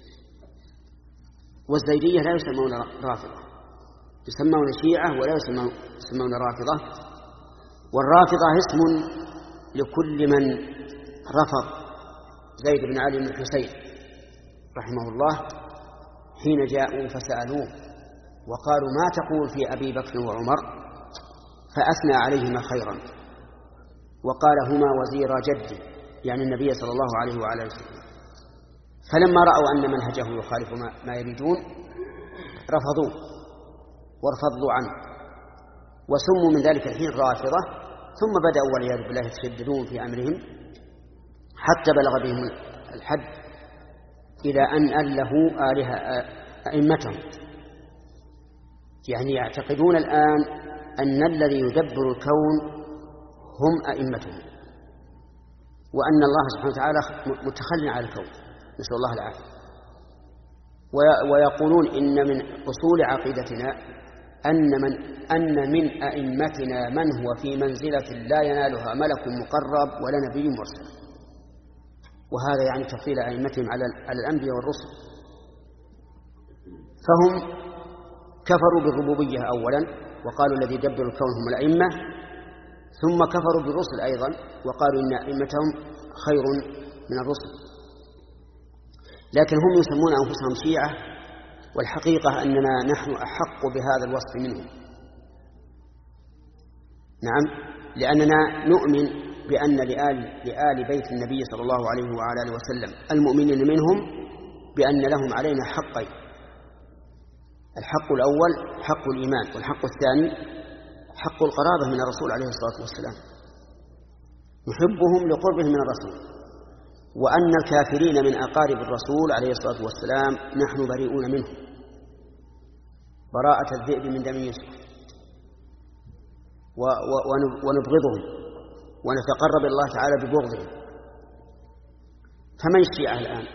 والزيدية لا يسمون رافضة، يسمون شيعة ولا يسمون رافضة. والرافضة اسم لكل من رفض زيد بن علي بن الحسين رحمه الله حين جاءوا فسألوه وقالوا ما تقول في أبي بكر وعمر، فأثنى عليهما خيرا وقال هما وزيرا جدي، يعني النبي صلى الله عليه وعلى وسلم. فلما رأوا أن منهجه يخالف ما يريدون رفضوه وارفضوا عنه وسموا من ذلك الحين رافضة، ثم بدأوا والعياذ بالله يتشددون في أمرهم حتى بلغ بهم الحد إلى أن ألهوا آلهة أئمتهم، يعني يعتقدون الآن أن الذي يدبر الكون هم أئمتهم، وأن الله سبحانه وتعالى متخلٍ على الكون، نسأل الله العافية. ويقولون إن من أصول عقيدتنا أن من أن من أئمتنا من هو في منزلة لا ينالها ملك مقرب ولا نبي مرسل، وهذا يعني تفضيل أئمتهم على الأنبياء والرسل. فهم كفروا بالربوبية أولا وقالوا الذي يدبر الكون هم الأئمة، ثم كفروا بالرسل أيضا وقالوا إن أئمتهم خير من الرسل، لكن هم يسمون أنفسهم شيعة، والحقيقة أننا نحن أحق بهذا الوصف منهم. نعم، لأننا نؤمن بأن لآل, لآل بيت النبي صلى الله عليه وعلى آله وسلم المؤمنين منهم بأن لهم علينا حقين: الحق الأول حق الإيمان، والحق الثاني حق القرابة من الرسول عليه الصلاة والسلام، نحبهم لقربهم من الرسول، وأن الكافرين من أقارب الرسول عليه الصلاة والسلام نحن بريئون منهم براءة الذئب من دم يوسف، ونبغضهم ونتقرب إلى الله تعالى ببغضهم. فمن الشيعة الآن؟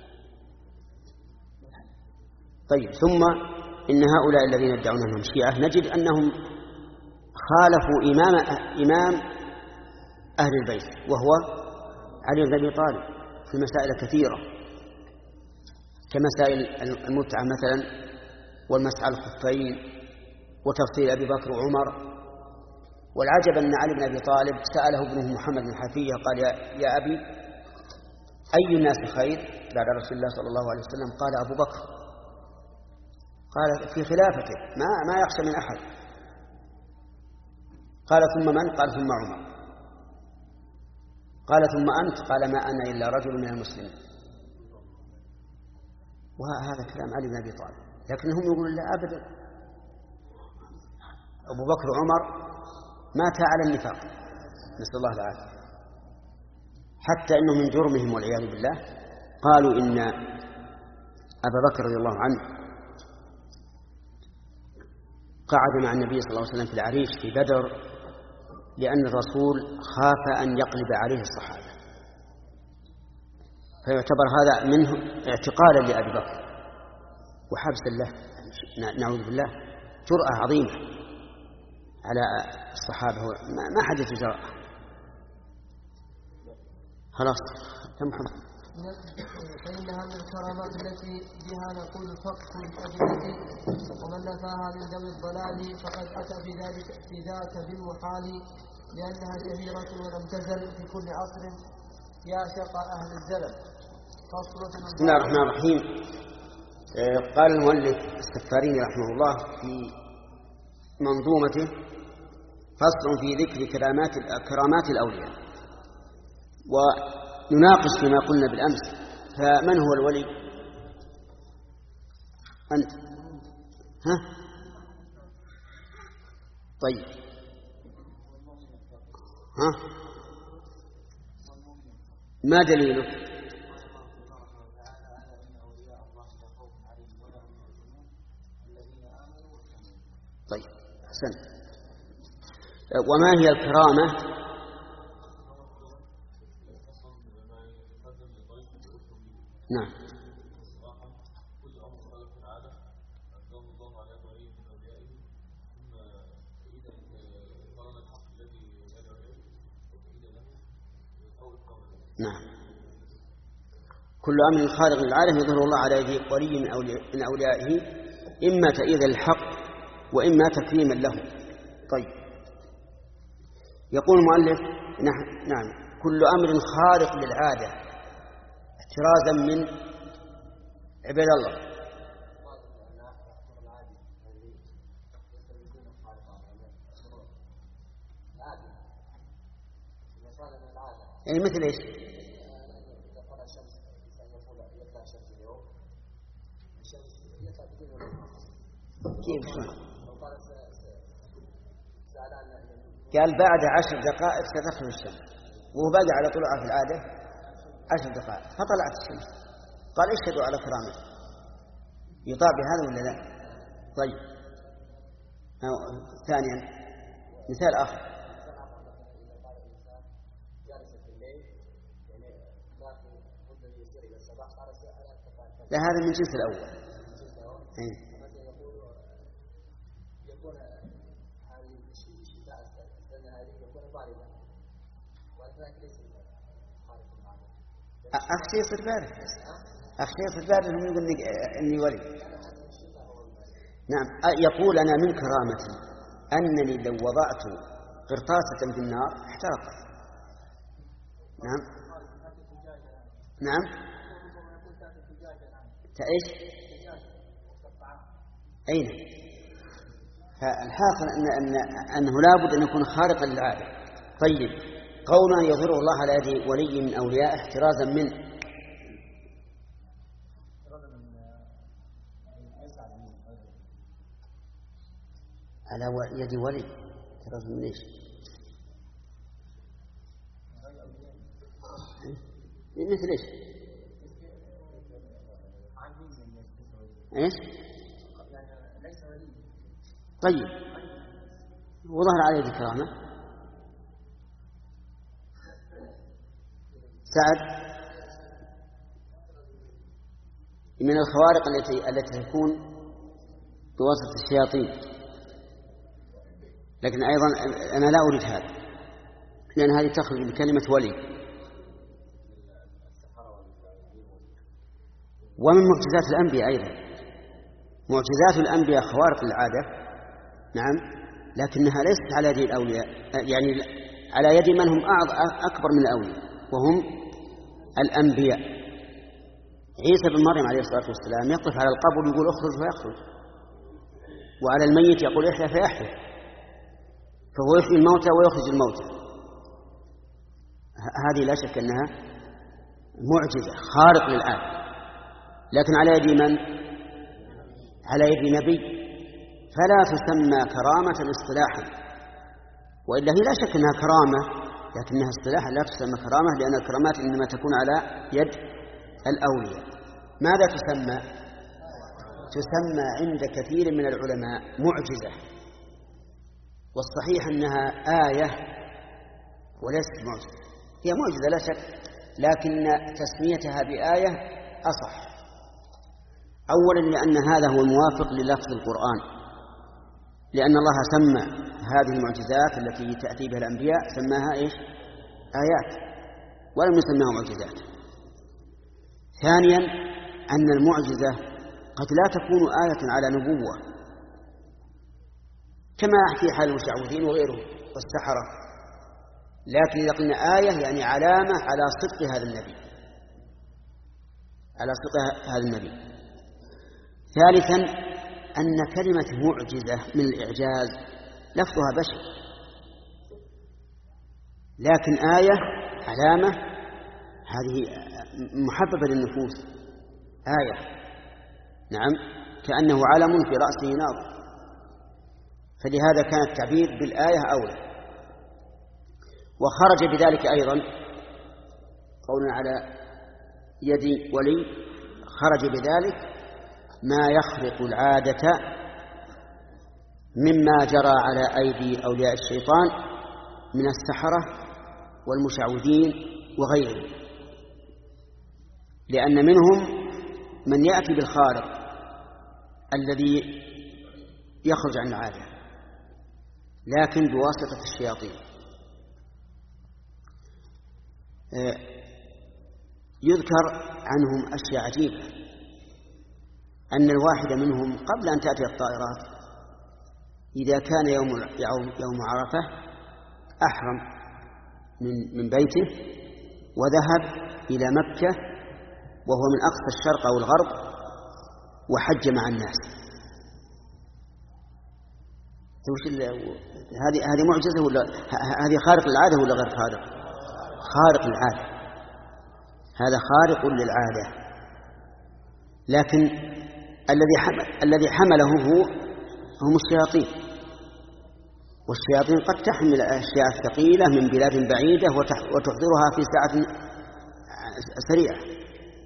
طيب، ثم إن هؤلاء الذين يدعون أنهم شيعة نجد أنهم خالفوا إمام إمام أهل البيت وهو علي بن أبي طالب في مسائل كثيرة، كمسائل المتعة مثلا، والمسح على الخفين، وتفصيل أبي بكر وعمر. والعجب أن علي بن أبي طالب سأله ابنه محمد بن حفية قال يا, يا أبي أي الناس خير بعد رسول الله صلى الله عليه وسلم؟ قال أبو بكر. قال في خلافته ما, ما يخشى من أحد. قال ثم من؟ قال ثم عمر. قال ثم أنت؟ قال ما أنا إلا رجل من المسلمين. وهذا كلام علي بن أبي طالب، لكنهم يقولون لا أبدا، أبو بكر وعمر مات على النفاق، نسأل الله العافية. حتى أنه من جرمهم والعياذ بالله قالوا إن أبا بكر رضي الله عنه قعد مع النبي صلى الله عليه وسلم في العريش في بدر لأن الرسول خاف أن يقلب عليه الصحابة، فيعتبر هذا منه اعتقالا لأبي بكر وحبسا له، نعوذ بالله، جرأة عظيمة على الصحابة، ما حد يتجرأ. خلاص تم حمد. فإنها من الكرامات التي بها نقول فقط الأدلة، ومن نفاها من ذوي الضلال فقد أتى بذلك بذاك بالمحال، لأنها كبيرة ولم تزل في كل عصر يعشق أهل الزلل. بسم الله الرحمن الرحيم. قال المؤلف السفاريني رحمه الله في منظومته فصل في ذكر كرامات كرامات الأولياء، ونناقش فيما قلنا بالأمس. فمن هو الولي؟ أنت؟ ها؟ طيب، ها؟ ما دليلك؟ طيب، أحسنت. وما هي الكرامة؟ نعم. نعم. كل أمر خارق للعادة يظهر الله على يد ولي من أوليائه إما تأييدا للحق وإما تكريما له. طيب، يقول المؤلف نعم كل أمر خارق للعادة احترازا من عباد الله. يعني مثل ايش؟ كيف شلون؟ قال بعد عشر دقائق ستخرج الشمس وهو باقي على طلوعها في العادة عشر دقائق فطلعت الشمس، قال اشهدوا على كرامته. يطاع بهذا ولا لا؟ طيب، ثانيا مثال آخر، لا هذا من جنس الأول. أي. أخشى يصير بارد، أخشى يصير بارد هم يقول إني ولي. نعم، يقول أنا من كرامتي أنني لو وضعت قرطاسة في النار احترقت. نعم نعم تأيش أين؟ فالحاصل أن أن أنه لابد أن يكون خارقا للعادة. طيب، قولا يظهر الله على يد ولي من أولياء احترازا منه، على يد ولي احترازا من ايش؟ مثل ايش؟ ايش؟ طيب، وظهر عليه الكرامة. سعد، من الخوارق التي التي تكون بواسطة الشياطين، لكن أيضا أنا لا أريد هذا لأن هذه تخرج بكلمة ولي. ومن معجزات الأنبياء أيضا، معجزات الأنبياء خوارق العادة نعم، لكنها ليست على يد الأولياء، يعني على يد من هم أكبر من الأولياء وهم الأنبياء. عيسى بن مريم عليه الصلاة والسلام يقف على القبر يقول اخرج فيخرج، وعلى الميت يقول احيا فيحيا، فهو يحيي الموتى ويخرج الموتى. هذه لا شك أنها معجزة خارق للعادة، لكن على يد من؟ على يد نبي، فلا تسمى كرامة اصطلاحا، وإلا هي لا شك أنها كرامة، لكنها اصطلاحا لا تسمى كرامة، لأن الكرامات إنما تكون على يد الأولياء. ماذا تسمى؟ تسمى عند كثير من العلماء معجزة، والصحيح أنها آية وليست معجزة. هي معجزة لا شك، لكن تسميتها بآية أصح. أولا لأن هذا هو الموافق للفظ القرآن، لأن الله سمى هذه المعجزات التي تأتي بها الأنبياء سماها إيش؟ آيات، ولم يسميها معجزات. ثانيا أن المعجزة قد لا تكون آية على نبوة، كما في حال المشعوذين وغيرهم والسحرة، لكن إذا قلنا آية يعني علامة على صدق هذا النبي، على صدق هذا النبي. ثالثا أن كلمة معجزة من الإعجاز لفظها بشر، لكن آية علامة هذه محببة للنفوس، آية نعم كأنه علم في رأسه نار، فلهذا كان التعبير بالآية أولى. وخرج بذلك أيضا قولنا على يد ولي، خرج بذلك ما يخرق العادة مما جرى على أيدي أولياء الشيطان من السحرة والمشعوذين وغيرهم، لأن منهم من يأتي بالخارق الذي يخرج عن العادة لكن بواسطة الشياطين. يذكر عنهم أشياء عجيبة، أن الواحد منهم قبل أن تأتي الطائرات إذا كان يوم يوم عرفة أحرم من من بيته وذهب إلى مكة وهو من أقصى الشرق أو الغرب وحج مع الناس. هذه هذه معجزة ولا هذه خارق للعادة ولا غير خارق؟ خارق للعادة، هذا خارق للعادة. لكن الذي حمل الذي حمله هو هم الشياطين، والشياطين قد تحمل الأشياء الثقيلة من بلاد بعيدة وتحضرها في ساعة سريعة.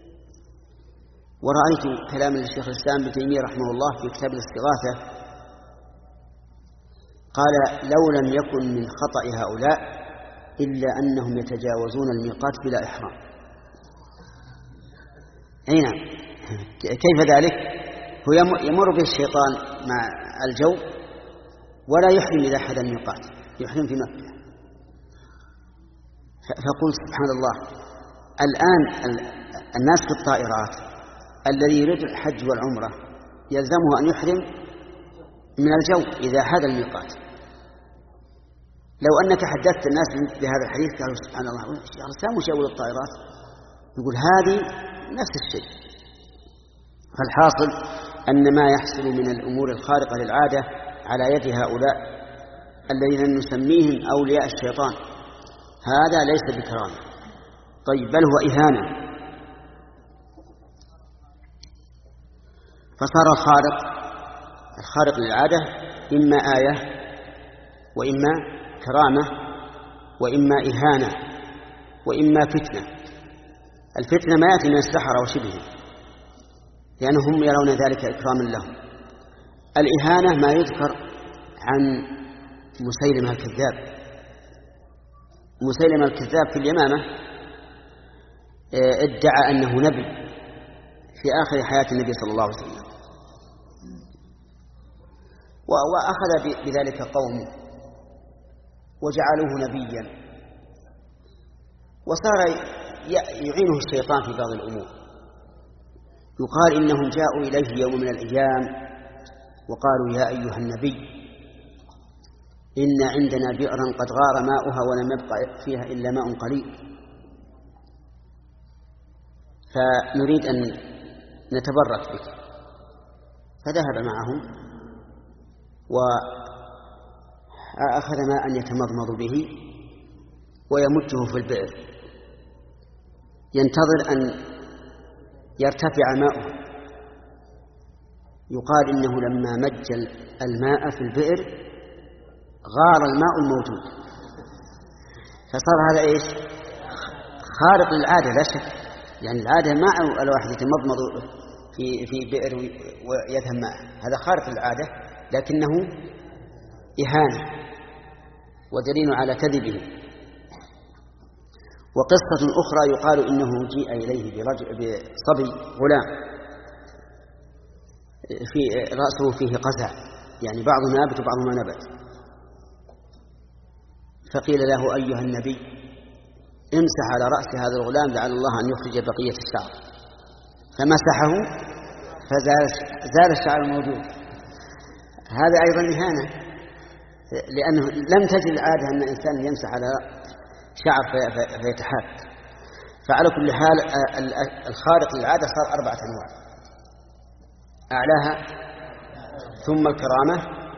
ورأيت كلام الشيخ الإسلام ابن تيمية رحمه الله في كتاب الاستغاثة، قال لو لم يكن من خطأ هؤلاء إلا أنهم يتجاوزون الميقات بلا إحرام. أي نعم، كيف ذلك؟ هو يمر به الشيطان مع الجو ولا يحرم إذا حد الميقات، يحرم في مكة. فقلت سبحان الله، الآن الناس في الطائرات الذي يريد الحج والعمرة يلزمه أن يحرم من الجو إذا حد الميقات. لو أنك حدثت الناس بهذا الحديث قالوا سبحان الله يا رسام مشاول الطائرات، يقول هذه نفس الشيء. فالحاصل أن ما يحصل من الأمور الخارقة للعادة على يد هؤلاء الذين نسميهم أولياء الشيطان هذا ليس بكرامة، طيب بل هو إهانة. فصار الخارق الخارق للعادة إما آية وإما كرامة وإما إهانة وإما فتنة. الفتنة ما يأتي من السحرة وشبهه لأنهم يرون ذلك إكراما لهم. الإهانة ما يذكر عن مسيلمة الكذاب. مسيلمة الكذاب في اليمامة ادعى أنه نبي في آخر حياة النبي صلى الله عليه وسلم، وأخذ بذلك قومه وجعلوه نبيا، وصار يعينه الشيطان في بعض الأمور. يقال إنهم جاءوا إليه يوم من الأيام وقالوا يا أيها النبي إن عندنا بئرا قد غار ماؤها ولم يبقى فيها إلا ماء قليل، فنريد أن نتبرك بك. فذهب معهم وأخذ ماء يتمضمض به ويمجه في البئر ينتظر أن يرتفع ماؤه. يقال إنه لما مج الماء في البئر غار الماء الموجود، فصار هذا إيش؟ خارق للعادة لا شك. يعني العادة ما الواحد يتمضمض في في بئر ويذهب ماء، هذا خارق للعادة لكنه إهانة ودليل على كذبه. وقصة أخرى يقال إنه جيء إليه بصبي غلام في رأسه فيه قزع، يعني بعضه نابت وبعضه ما نبت، فقيل له أيها النبي امسح على رأس هذا الغلام لعل الله أن يخرج بقية الشعر، فمسحه فزال الشعر الموجود. هذا أيضا إهانة، لأنه لم تجد العادة أن الإنسان يمسح على شعر فيتحاد. فعلى كل حال الخارق للعادة صار أربعة أنواع: أعلاها ثم الكرامة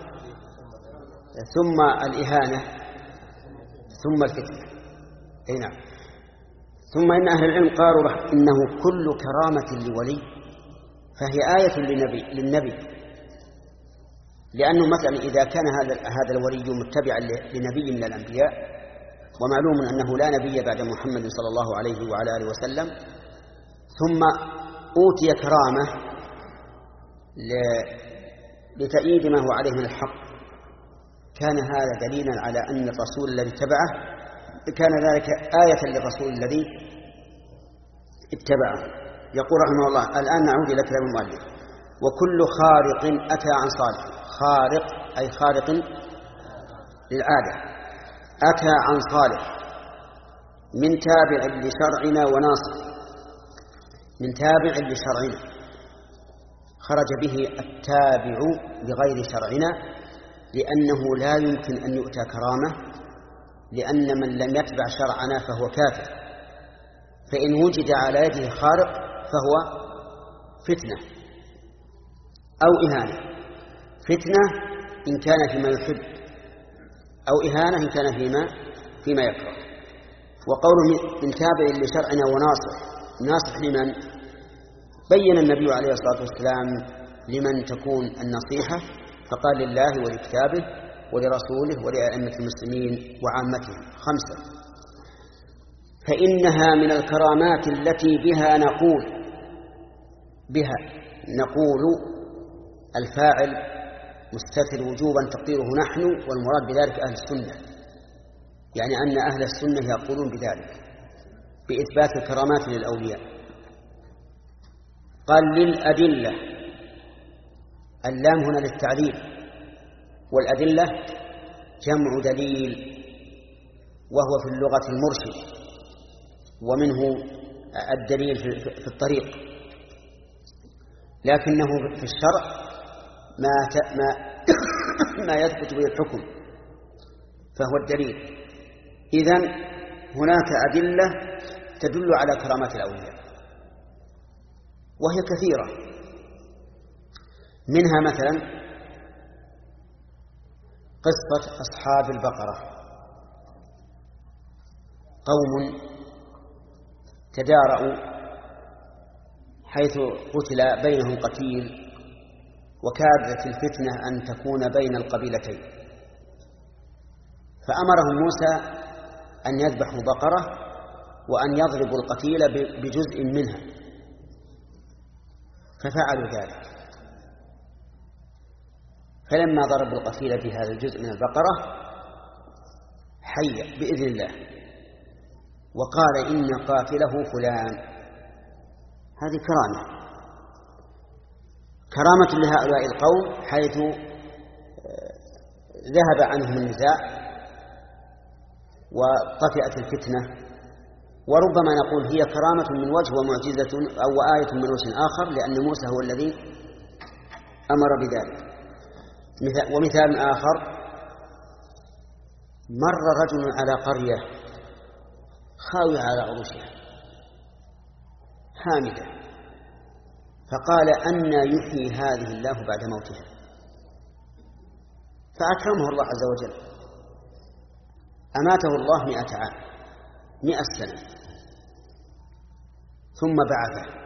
ثم الإهانة ثم الفتنة. أي نعم. ثم إن أهل العلم قالوا إنه كل كرامة لولي فهي آية للنبي, للنبي لأنه مثلا إذا كان هذا هذا الولي متبعا لنبي من الأنبياء، ومعلوم أنه لا نبي بعد محمد صلى الله عليه وعلى آله وسلم، ثم أوتي كرامة لتأييد ما هو عليه من الحق، كان هذا دليلا على أن الرسول الذي اتبعه كان ذلك آية للرسول الذي اتبعه. يقول رحمه الله: الآن نعود إلى كلام المؤلف: وكل خارق أتى عن صالح. خارق أي خارق للعادة أتى عن صالح من تابع لشرعنا وناصر من تابع لشرعنا، خرج به التابع بغير شرعنا، لأنه لا يمكن أن يؤتى كرامة، لأن من لم يتبع شرعنا فهو كافر، فإن وجد على يده خارق فهو فتنة أو إهانة. فتنة إن كان فيما يحب، أو إهانة إن كان فيما فيما يكره. وقوله من تابع لشرعنا وناصح، ناصح لمن؟ بين النبي عليه الصلاة والسلام لمن تكون النصيحة، فقال لله ولكتابه ولرسوله ولأئمة المسلمين وعامتهم. خمسة، فإنها من الكرامات التي بها نقول بها نقول الفاعل مستتر وجوبا تقديره نحن، والمراد بذلك أهل السنة، يعني أن أهل السنة يقولون بذلك بإثبات الكرامات للأولياء. قال للأدلة، اللام هنا للتعليل، والأدلة جمع دليل، وهو في اللغة المرشد، ومنه الدليل في الطريق، لكنه في الشرع ما ما ما يثبت به الحكم فهو الدليل. إذن هناك أدلة تدل على كرامات الأولياء، وهي كثيرة. منها مثلا قصة أصحاب البقرة، قوم تدارأوا حيث قتل بينهم قتيل، وكادت الفتنة أن تكون بين القبيلتين، فأمرهم موسى أن يذبحوا بقرة وأن يضربوا القتيل بجزء منها، ففعلوا ذلك. فلما ضربوا القتيل بهذا الجزء من البقرة حي بإذن الله وقال إن قاتله فلان. هذه كرامة كرامة لهؤلاء القوم، حيث ذهب عنهم النزاع وطفئت الفتنة. وربما نقول هي كرامة من وجه ومعجزة أو آية من وجه آخر، لأن موسى هو الذي أمر بذلك. ومثال آخر، مر رجل على قرية خاوية على عروشها حامدة، فقال أنى يحيي هذه الله بعد موتها، فأكرمه الله عز وجل، أماته الله مئة عام مئة سنة ثم بعثه.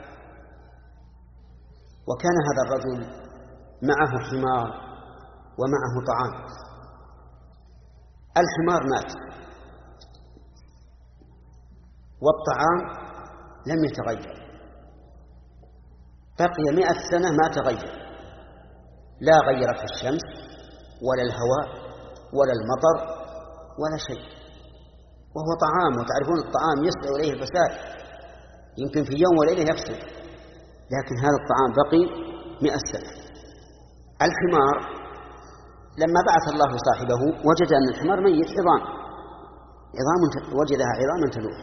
وكان هذا الرجل معه حمار ومعه طعام. الحمار مات والطعام لم يتغير، بقي مئة سنة ما تغير، لا غيرت الشمس ولا الهواء ولا المطر ولا شيء، وهو طعام، وتعرفون الطعام يسرع إليه الفساد، يمكن في يوم وليلة يفسد، لكن هذا الطعام بقي مئة سنة. الحمار لما بعث الله صاحبه وجد أن الحمار ميت عظام عظام وجدها عظاما تلوح،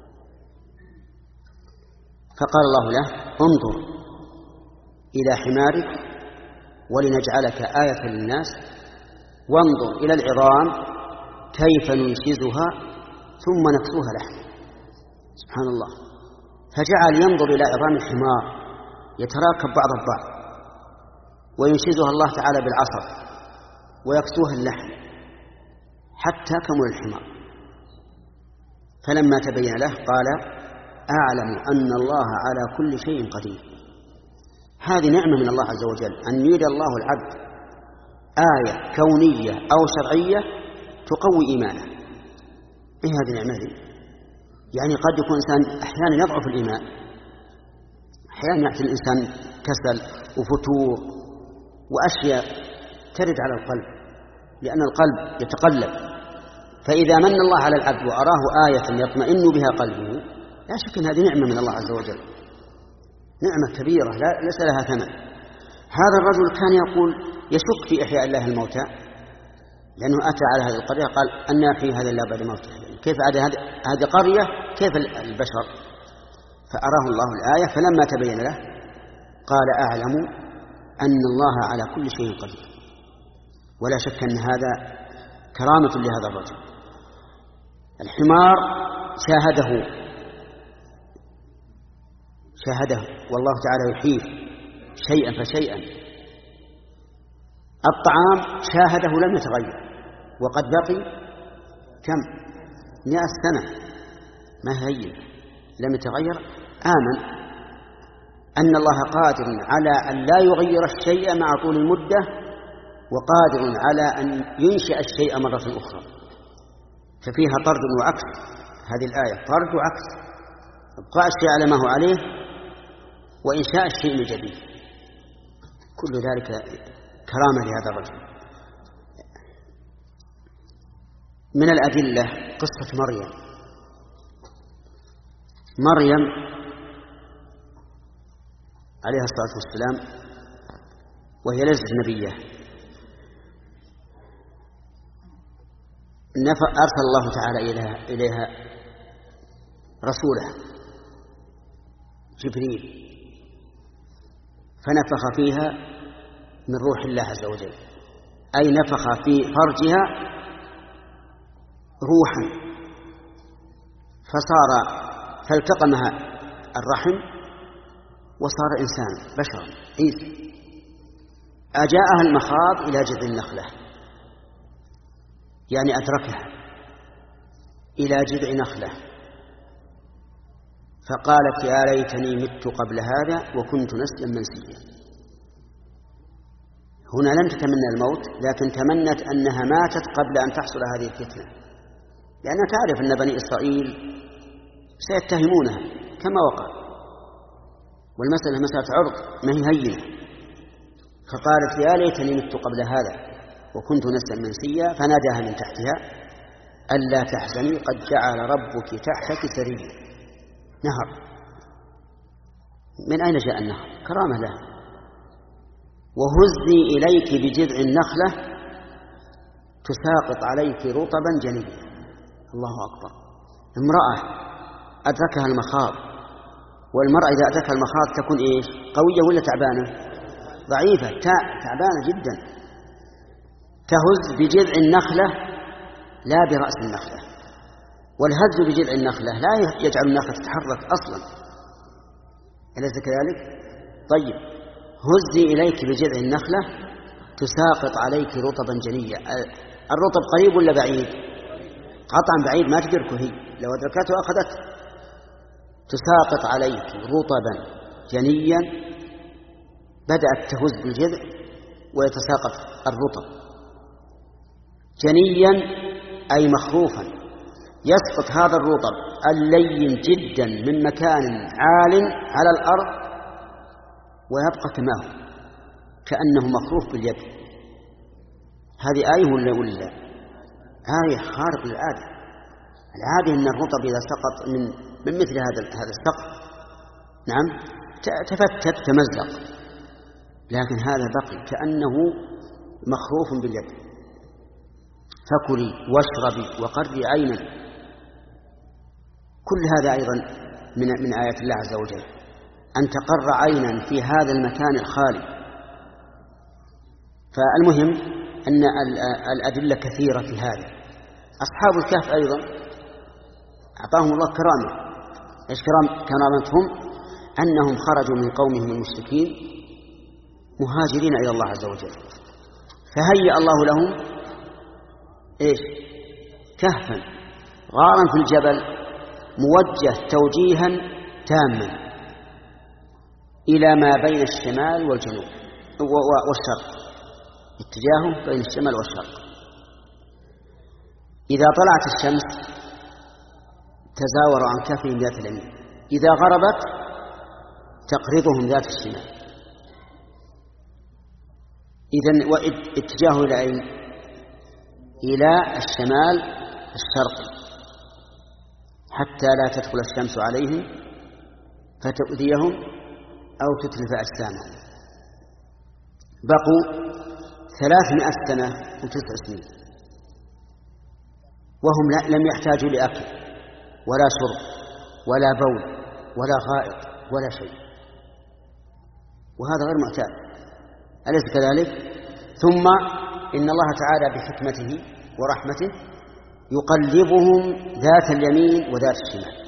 فقال الله له انظر إلى حمارك ولنجعلك آية للناس، وانظر إلى العظام كيف ننشزها ثم نكسوها لحم. سبحان الله. فجعل ينظر إلى عظام الحمار يتراكب بعض البعض، وينشزها الله تعالى بالعصا ويكسوها اللحم حتى كمل الحمار. فلما تبين له قال أعلم أن الله على كل شيء قدير. هذه نعمة من الله عز وجل، أن يري الله العبد آية كونية أو شرعية تقوي إيمانه. إيه هذه النعمة دي؟ يعني قد يكون إنسان أحيانا يضعف الإيمان، أحيانا يأتي الإنسان كسل وفتور وأشياء ترد على القلب، لأن القلب يتقلب. فإذا من الله على العبد وأراه آية يطمئن بها قلبه، لا شك أن هذه نعمة من الله عز وجل، نعمة كبيرة لا ليس لها ثمن. هذا الرجل كان يقول يشك في إحياء الله الموتى، لأنه أتى على هذه القرية قال أن يحيي هذا الله بعد موته، كيف هذه هذه قرية كيف البشر؟ فأراه الله الآية، فلما تبين له قال أعلم أن الله على كل شيء قدير. ولا شك أن هذا كرامة لهذا الرجل. الحمار شاهده شاهده والله تعالى يحييه شيئا فشيئا. الطعام شاهده لم يتغير، وقد بقي كم مئة سنة ما هي لم يتغير. آمن أن الله قادر على أن لا يغير الشيء مع طول المدة، وقادر على أن ينشئ الشيء مرة أخرى. ففيها طرد وعكس. هذه الآية طرد وعكس، إبقاء الشيء على ما هو عليه وإنشاء الشيء من جديد. كل ذلك كرامة لهذا الرجل. من الأدلة قصة مريم. مريم عليها الصلاة والسلام وهي ليست نبية، أرسل الله تعالى إليها, إليها رسوله جبريل، فنفخ فيها من روح الله عز وجل، أي نفخ في فرجها روحا، فصار فالتقمها الرحم وصار إنسان بشر عيسى. أجاءها المخاض إلى جذع النخلة، يعني أدركها إلى جذع نخلة، فقالت يا ليتني مت قبل هذا وكنت نسيا منسيا. هنا لم تتمنى الموت، لكن تمنت أنها ماتت قبل أن تحصل هذه الفتنة، لأنها تعرف أن بني إسرائيل سيتهمونها كما وقع، والمسألة مسألة عرض ما هي هينة. فقالت يا ليتني مت قبل هذا وكنت نسيا منسيا، فناداها من تحتها ألا تحزني قد جعل ربك تحتك سريا. نهر. من أين جاء النهر؟ كرامة له. وهزي إليك بجذع النخلة تساقط عليك رطبا جنيا. الله أكبر. امرأة أدركها المخاض، والمرأة إذا أدركها المخاض تكون إيش؟ قوية ولا تعبانة؟ ضعيفة، تعبانة جدا. تهز بجذع النخلة لا برأس النخلة، والهز بجذع النخلة لا يجعل النخلة تتحرك أصلا، أليس كذلك؟ طيب، هزي إليك بجذع النخلة تساقط عليك رطبا جنيا. الرطب قريب ولا بعيد؟ قطعا بعيد، ما تدركه هي، لو أدركته أخذته. تساقط عليك رطبا جنيا، بدأت تهز بالجذع ويتساقط الرطب جنيا أي مخروفا، يسقط هذا الرطب اللين جدا من مكان عال على الأرض ويبقى كما هو كأنه مخروف باليد. هذه آية ولا ولا آية خارق للعادة. العادة أن الرطب إذا سقط من من مثل هذا هذا السقف نعم تفتت تمزق، لكن هذا بقي كأنه مخروف باليد. فكلي واشربي وقري عينا. كل هذا أيضا من من آيات الله عز وجل، أن تقر عينا في هذا المكان الخالي. فالمهم أن الأدلة كثيرة في هذا. أصحاب الكهف أيضا أعطاهم الله كرامة. إيش كرامتهم؟ أنهم خرجوا من قومهم المشركين مهاجرين إلى الله عز وجل، فهيأ الله لهم إيش؟ كهفا غارا في الجبل موجه توجيها تاما إلى ما بين الشمال والجنوب والشرق، اتجاهه بين الشمال والشرق. إذا طلعت الشمس تزاوروا عن كهفهم ذات اليمين، إذا غربت تقرضهم ذات الشمال. إذن واتجاهه إلى أين؟ إلى الشمال الشرقي، حتى لا تدخل الشمس عليهم فتؤذيهم أو تتلف أجسامهم. بقوا ثلاثمائة سنة وتسع سنين وهم لم يحتاجوا لأكل ولا شرب ولا بول ولا غائط ولا شيء، وهذا غير معتاد، أليس كذلك؟ ثم إن الله تعالى بحكمته ورحمته يقلبهم ذات اليمين وذات الشمال،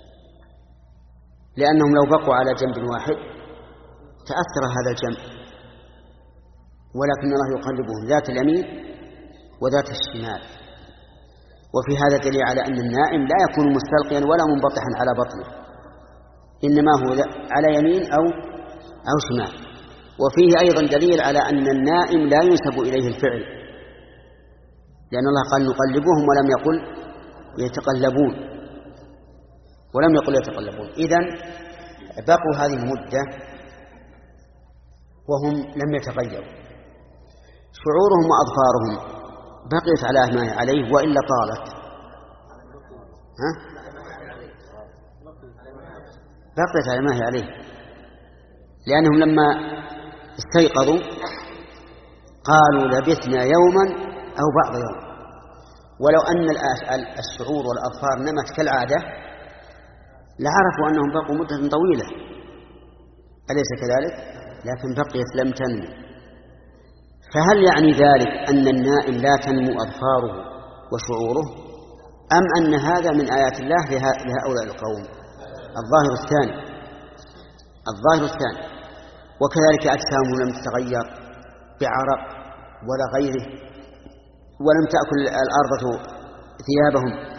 لأنهم لو بقوا على جنب واحد تأثر هذا الجنب، ولكن الله يقلبهم ذات اليمين وذات الشمال. وفي هذا دليل على أن النائم لا يكون مستلقيا ولا منبطحا على بطنه، إنما هو على يمين أو أو شمال. وفيه أيضا دليل على أن النائم لا ينسب إليه الفعل، لأن الله قال نقلبهم ولم يقل يتقلبون، ولم يقل يتقلبون. إذن بقوا هذه المدة وهم لم يتغيروا، شعورهم وأظفارهم بقيت على ما عليه وإلا طالت. ها؟ بقيت على ما هي عليه، لأنهم لما استيقظوا قالوا لبثنا يوما أو بعض يوم، ولو أن الشعور والأظفار نمت كالعادة لعرفوا أنهم بقوا مدة طويلة، أليس كذلك؟ لكن بقيت لم تنمو. فهل يعني ذلك أن النائم لا تنمو أظفاره وشعوره، أم أن هذا من آيات الله لهؤلاء القوم؟ الظاهر الثاني، الظاهر الثاني. وكذلك أجسامهم لم تتغير بعرق ولا غيره، ولم تأكل الأرض ثيابهم.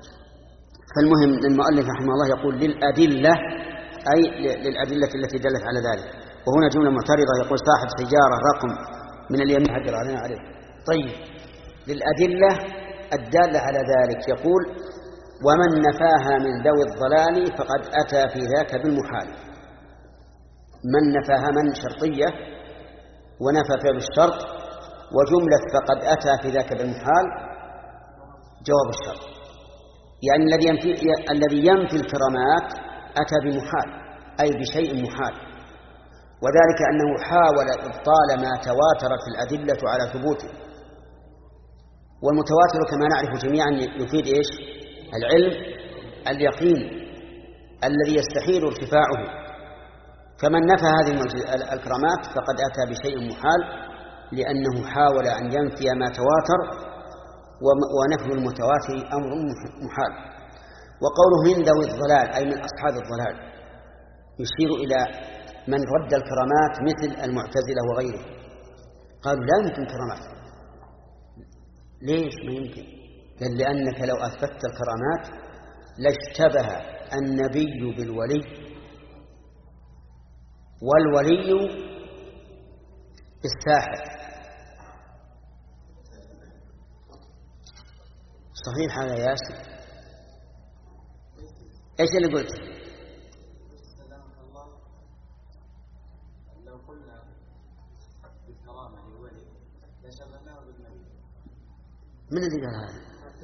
فالمهم المؤلف رحمه الله يقول للأدلة، أي للأدلة التي دلت على ذلك. وهنا جملة معترضة، يقول صاحب سيارة رقم من اليمين حجر علينا عليه. طيب، للأدلة الدالة على ذلك يقول ومن نفاها من ذوي الضلال فقد أتى في ذاك بالمحال. من نفاها من شرطية، ونفى فعل الشرط، وجملة فقد أتى في ذاك بالمحال جواب الشرط، يعني الذي ينفي الذي ينفي الكرامات أتى بمحال، أي بشيء محال، وذلك أنه حاول إبطال ما تواترت الأدلة على ثبوته. والمتواتر كما نعرف جميعا يفيد إيش؟ العلم اليقين الذي يستحيل ارتفاعه. فمن نفى هذه الكرامات فقد أتى بشيء محال، لأنه حاول أن ينفي ما تواتر، ونفي المتواتر أمر محال. وقوله من ذوي الضلال أي من أصحاب الضلال يشير إلى من رد الكرامات مثل المعتزلة وغيره، قالوا لا يمكن كرامات. ليش ما يمكن؟ قال لأنك لو أثبتت الكرامات لاشتبه النبي بالولي والولي بالساحر. صحيح هذا يا ياسر؟ ايش اللي قلت؟ لو قلنا بالكرامة للولي لشبهناه بالنبي. من الذي قال هذا؟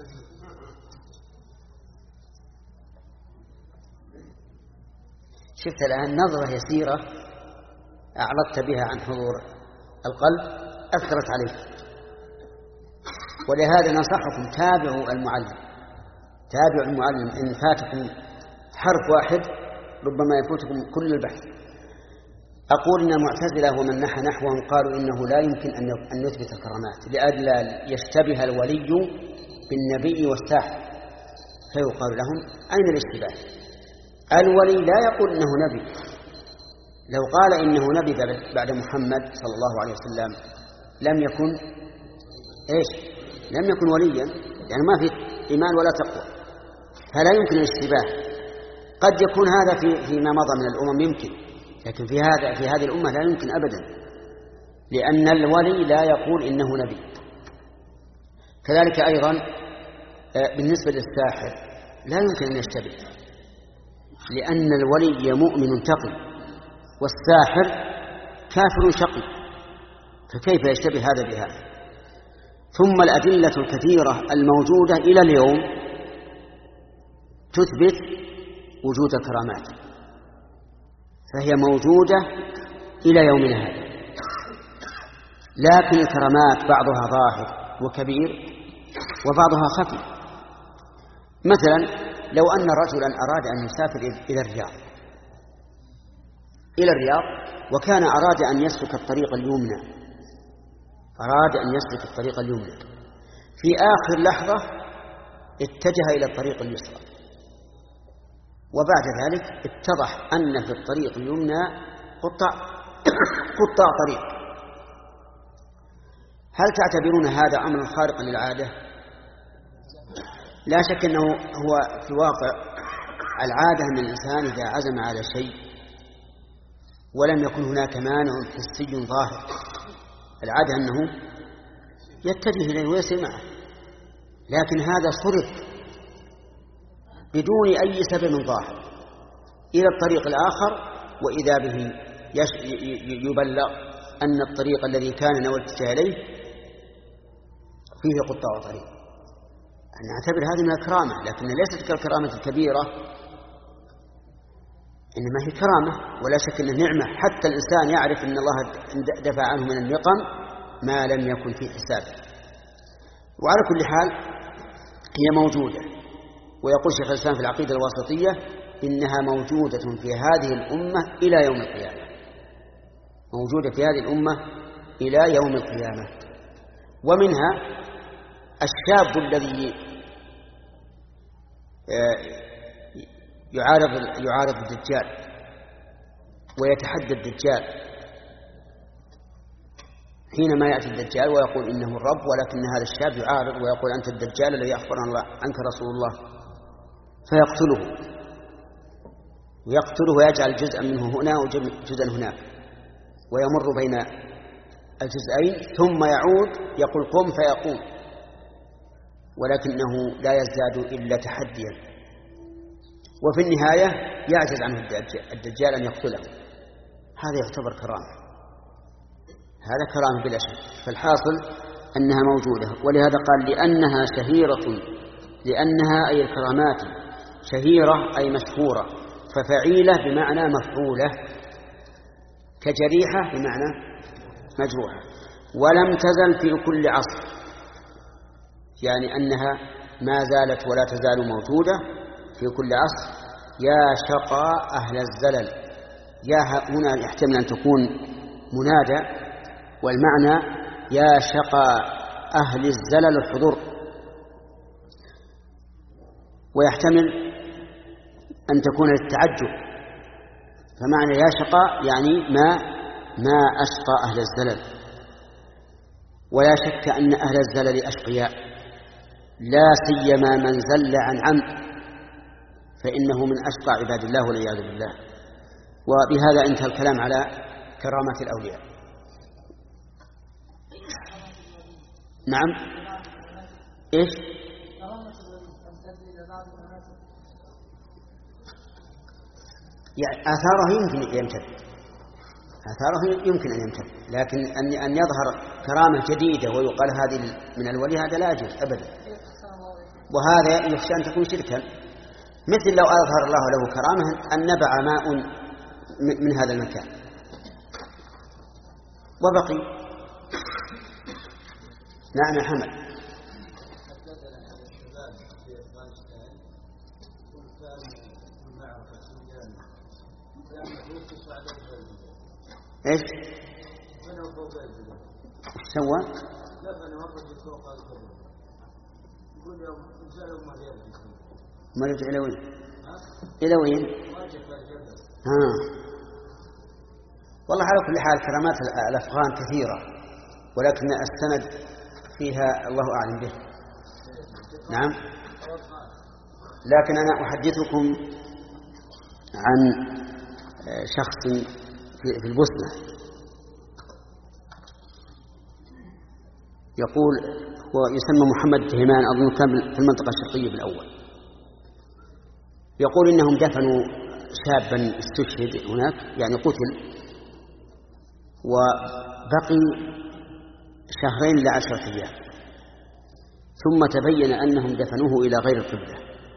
شفت الآن نظرة يسيرة أعرضت بها عن حضور القلب أثرت عليك. ولهذا ننصحكم تابعوا المعلم، تابعوا المعلم. إن فاتكم حرف واحد ربما يفوتكم كل البحث. أقول إن المعتزلة ومن نحى نحوهم قالوا إنه لا يمكن أن نثبت الكرامات لئلا يشتبه الولي بالنبي والساحر، فيقال لهم أين الاشتباه؟ الولي لا يقول إنه نبي. لو قال إنه نبي بعد محمد صلى الله عليه وسلم لم يكن إيش؟ لم يكن وليا، يعني ما في إيمان ولا تقوى، فلا يمكن الاشتباه. قد يكون هذا في فيما مضى من الأمم يمكن، لكن في هذا في هذه الأمة لا يمكن أبدا، لأن الولي لا يقول إنه نبي. كذلك أيضا بالنسبة للساحر لا يمكن أن يشتبه، لأن الولي مؤمن تقي والساحر كافر شقي، فكيف يشتبه هذا بهذا؟ ثم الأدلة الكثيرة الموجودة إلى اليوم تثبت وجود كرامات، فهي موجودة إلى يومنا هذا. لكن الكرامات بعضها ظاهر وكبير وبعضها خفي. مثلا لو أن رجلا أراد أن يسافر إلى الرياض إلى الرياض وكان أراد أن يسلك الطريق اليمنى أراد أن يسلك الطريق اليمنى في آخر لحظة اتجه إلى الطريق اليسرى، وبعد ذلك اتضح أن في الطريق اليمنى قطاع قطاع طريق. هل تعتبرون هذا أمرا خارقا للعادة؟ لا شك أنه هو في واقع العادة أن الإنسان إذا عزم على شيء ولم يكن هناك مانع حسي ظاهر العادة أنه يتجه إليه ويسير معه، لكن هذا صرف بدون أي سبب ظاهر إلى الطريق الآخر، وإذا به يبلغ أن الطريق الذي كان نوى الاتجاه إليه فيه قطاع طريق. نعتبر هذه من الكرامة، لكن ليست كالكرامة الكبيرة، إنما هي كرامة ولا شك أنها نعمة، حتى الإنسان يعرف أن الله دفع عنه من النقم ما لم يكن في حسابه. وعلى كل حال هي موجودة، ويقول شيخ الإسلام في العقيدة الواسطية إنها موجودة في هذه الأمة إلى يوم القيامة، موجودة في هذه الأمة إلى يوم القيامة. ومنها الشاب الذي يعارض يعارض الدجال ويتحدى الدجال حينما يأتي الدجال ويقول إنه الرب، ولكن هذا الشاب يعارض ويقول أنت الدجال الذي أخبرنا الله عنك رسول الله، فيقتله ويقتله ويجعل جزءا منه هنا وجزءا هناك ويمر بين الجزئين ثم يعود يقول قم فيقوم، ولكنه لا يزداد إلا تحديا، وفي النهاية يعجز عنه الدجال أن يقتله. هذا يعتبر كرامة، هذا كرامة بلا شك. فالحاصل أنها موجودة، ولهذا قال لأنها شهيرة، لأنها أي الكرامات شهيرة أي مشهورة، ففعيلة بمعنى مفعولة، كجريحة بمعنى مجروحة. ولم تزل في كل عصر، يعني أنها ما زالت ولا تزال موجودة في كل عصر. يا شقى أهل الزلل، يا هنا يحتمل أن تكون منادى، والمعنى يا شقى أهل الزلل الحضور، ويحتمل أن تكون للتعجب، فمعنى يا شقى يعني ما ما أشقى أهل الزلل. ولا شك أن أهل الزلل أشقياء، لا سيما من زل عن عمد فإنه من أشقى عباد الله والعياذ بالله. وبهذا انتهى الكلام على كرامة الأولياء. نعم إيش يعني آثاره يمكن أن يمتد، آثاره يمكن أن يمتد، لكن أن أن يظهر كرامة جديدة ويقال هذه من الولي هذا لا يجوز أبدا، وهذا يخشى أن تكون شركا. مثل لو أظهر الله له كرامة أن نبع ماء من هذا المكان وبقي. نعم يا حمد. ايش سوى؟ ما رجع إلى وين؟ إلى وين؟ ها. والله على كل حال كرامات الأفغان كثيرة، ولكن السند فيها الله أعلم به. نعم. لكن أنا أحدثكم عن شخص في البوسنة يقول، هو يسمى محمد دهمان، أظن كان في المنطقة الشرقية بالأول. يقول إنهم دفنوا شابا استشهد هناك، يعني قتل، وبقي شهرين لعشرة أيام، ثم تبين أنهم دفنوه إلى غير القبلة،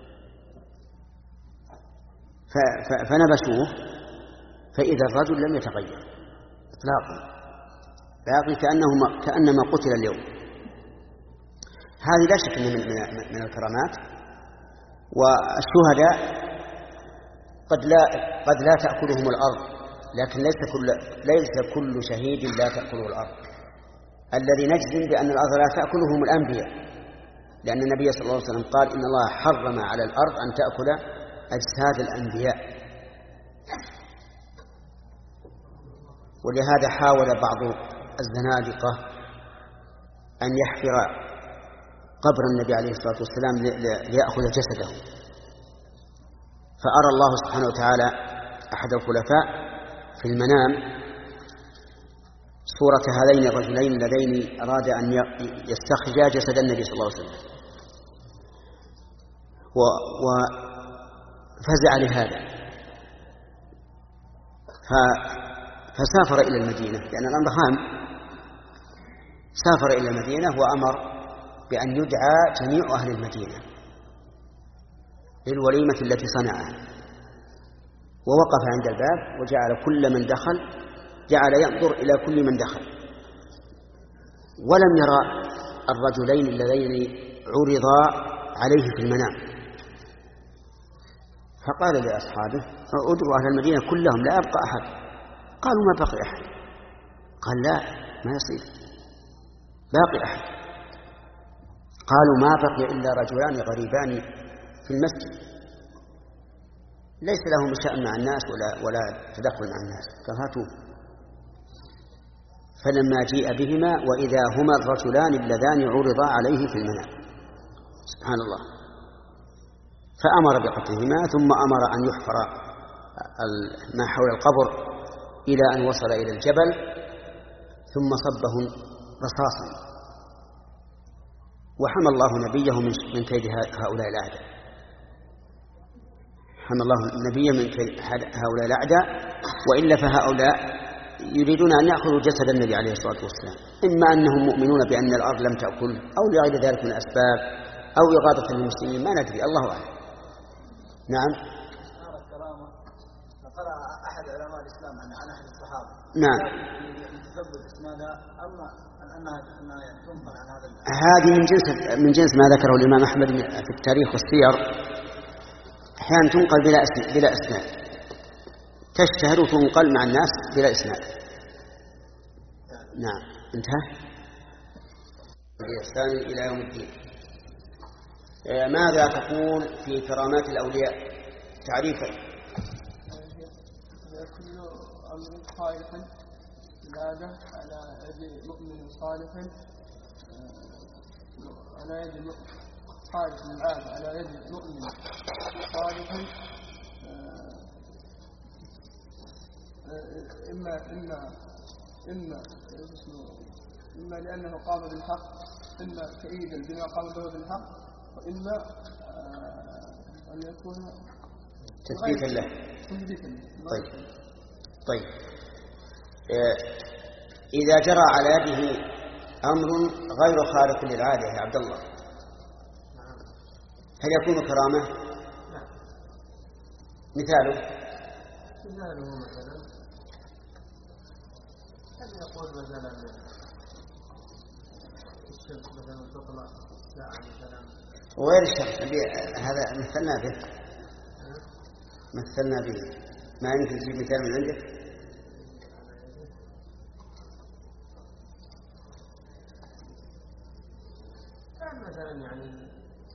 فنبشوه فإذا الرجل لم يتغير إطلاقا، باقي كأنه كأنما قتل اليوم. هذه لا شك من, من, من الكرامات، والشهداء قد لا قد لا تأكلهم الأرض، لكن ليس كل ليس كل شهيد لا تأكله الأرض. الذي نجزم بأن الأرض لا تأكلهم الأنبياء، لأن النبي صلى الله عليه وسلم قال إن الله حرم على الأرض أن تأكل أجساد الأنبياء. ولهذا حاول بعض الزنادقة أن يحفر قبر النبي عليه الصلاة والسلام ليأخذ جسده، فأرى الله سبحانه وتعالى أحد الخلفاء في المنام صورة هذين الرجلين اللذين أراد أن يستخرجا جسد النبي صلى الله عليه وسلم، وفزع لهذا فسافر إلى المدينة، لأن الأمر هام. سافر إلى المدينة وأمر بأن يدعى جميع أهل المدينة للوليمة التي صنعها، ووقف عند الباب وجعل كل من دخل جعل ينظر إلى كل من دخل، ولم يرى الرجلين اللذين عرضا عليه في المنام، فقال لأصحابه ادعوا أهل المدينة كلهم لا يبقى أحد. قالوا ما بقي أحد. قال لا، ما يصير، باقي أحد. قالوا ما بقي إلا رجلان غريبان في المسجد ليس لهم شأن مع الناس ولا, ولا تدخل مع الناس. قال هاتوا. فلما جيء بهما وإذا هما الرجلان اللذان عرضا عليه في المنام. سبحان الله. فأمر بقتلهما، ثم أمر أن يحفر ما حول القبر إلى أن وصل إلى الجبل، ثم صبهم رصاصا، وحمى الله نبيه من كيد هؤلاء الأعداء. حمى الله نبيه من كيد هؤلاء الأعداء، وإلا فهؤلاء يريدون أن يأخذوا جسد النبي عليه الصلاة والسلام، إما أنهم مؤمنون بأن الأرض لم تأكل، أو لغير ذلك من الأسباب، أو إغاظة للمسلمين، ما ندري، الله أعلم. نعم. قرأ أحد علماء الإسلام عن أحد الصحابة. نعم. تثبت اسمها أما أنها أنها تنقل عن هذا. هذه من جنس من جنس ما ذكره الإمام أحمد في التاريخ والسير، أحيانا تنقل بلا اسم بلا إسناد، تشتهر وتنقل مع الناس بلا إسناد. نعم. انتهى. بإحسان إلى يوم الدين. ماذا تقول في كرامات الأولياء؟ تعريفا. كل أمر صالح العادة على يد مؤمن صالح، على يد صالح العادة على يد مؤمن صالح، إما إما إما إما لأنه قام بالحق، إما تأييدا بما قام به بالحق، وإما أن يكون تثبيتا له. طيب طيب إذا جرى على يده أمر غير خارق للعادة يا عبد الله، هل يكون كرامة؟ مثاله مثاله مثلا هل يقول مثلا الشمس مثلا تطلع الساعة مثلا، وغير الشمس هذا مثلنا به مثلنا به ما يمكن تجيب مثال من عندك؟ كان مثلا يعني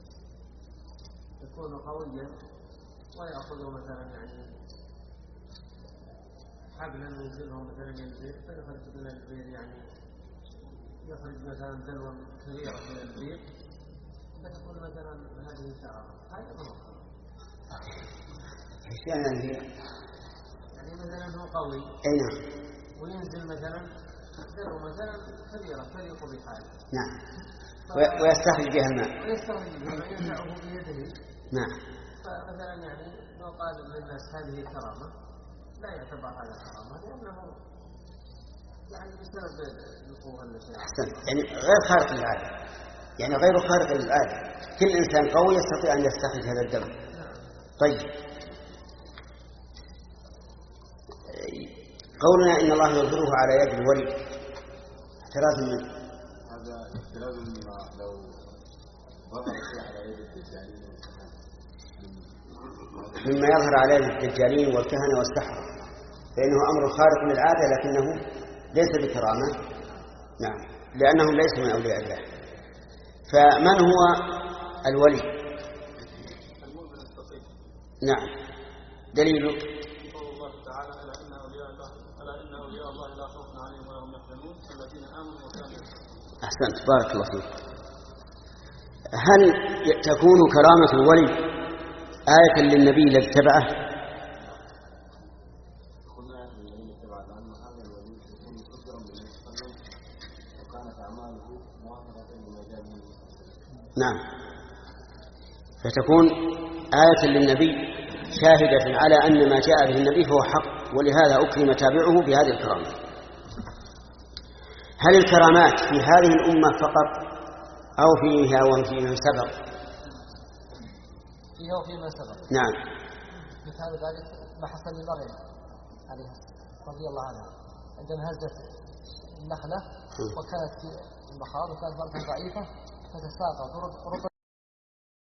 يكون قويا ويأخذ مثلا يعني حبلا وينزله مثلا البير، فيخرج من البير يعني يخرج مثلا دلوة كبيرة من البير، فتكون مثلا هذه شعرة. هذا ما يعني يعني مثلا هو قوي، أي نعم، وينزل مثلا دلوة مثلا كبيرة تليق بحاله، نعم، ويستخرج بها الماء، ويستخرج بها الماء ينفعه بيده، نعم. فمثلا يعني لو قال للناس هذه كرامة، لا يعتبر هذا كرامة، لأنه يعني بسبب القوة التي أحسن، يعني غير خارق للعادة، يعني غير خارق للعادة، كل إنسان قوي يستطيع أن يستخرج هذا الدم. نعم. طيب، قولنا إن الله يظهره على يد الولي احتراز منه، هذا احتراز مما لو وضع شيء على يد الدجالين مما يظهر عليه الدجالين والكهنة والسحرة، فإنه أمر خارق للعادة لكنه ليس بكرامة. نعم، لأنهم ليسوا من أولياء الله. فمن هو الولي؟ نعم، دليله قول الله تعالى: ألا إن أولياء الله ألا إن أولياء الله لا خوف عليهم ولا هم يحزنون الذين آمنوا وكانوا يتقون. أحسنت، بارك الله فيك. هل تكون كرامة الولي آية للنبي الذي اتبعه؟ نعم، فتكون آية للنبي شاهدة على أن ما جاء به النبي فهو حق، ولهذا أكرم تابعه بهذه الكرامة. هل الكرامات في هذه الأمة فقط أو فيها وفيما سبق؟ فيها وفيما سبق. نعم. مثال ذلك ما حصل لمريم عليها رضي الله عنها عندما هزت النخلة وكانت في المخاض وكانت مرة ضعيفة فتساقط رطب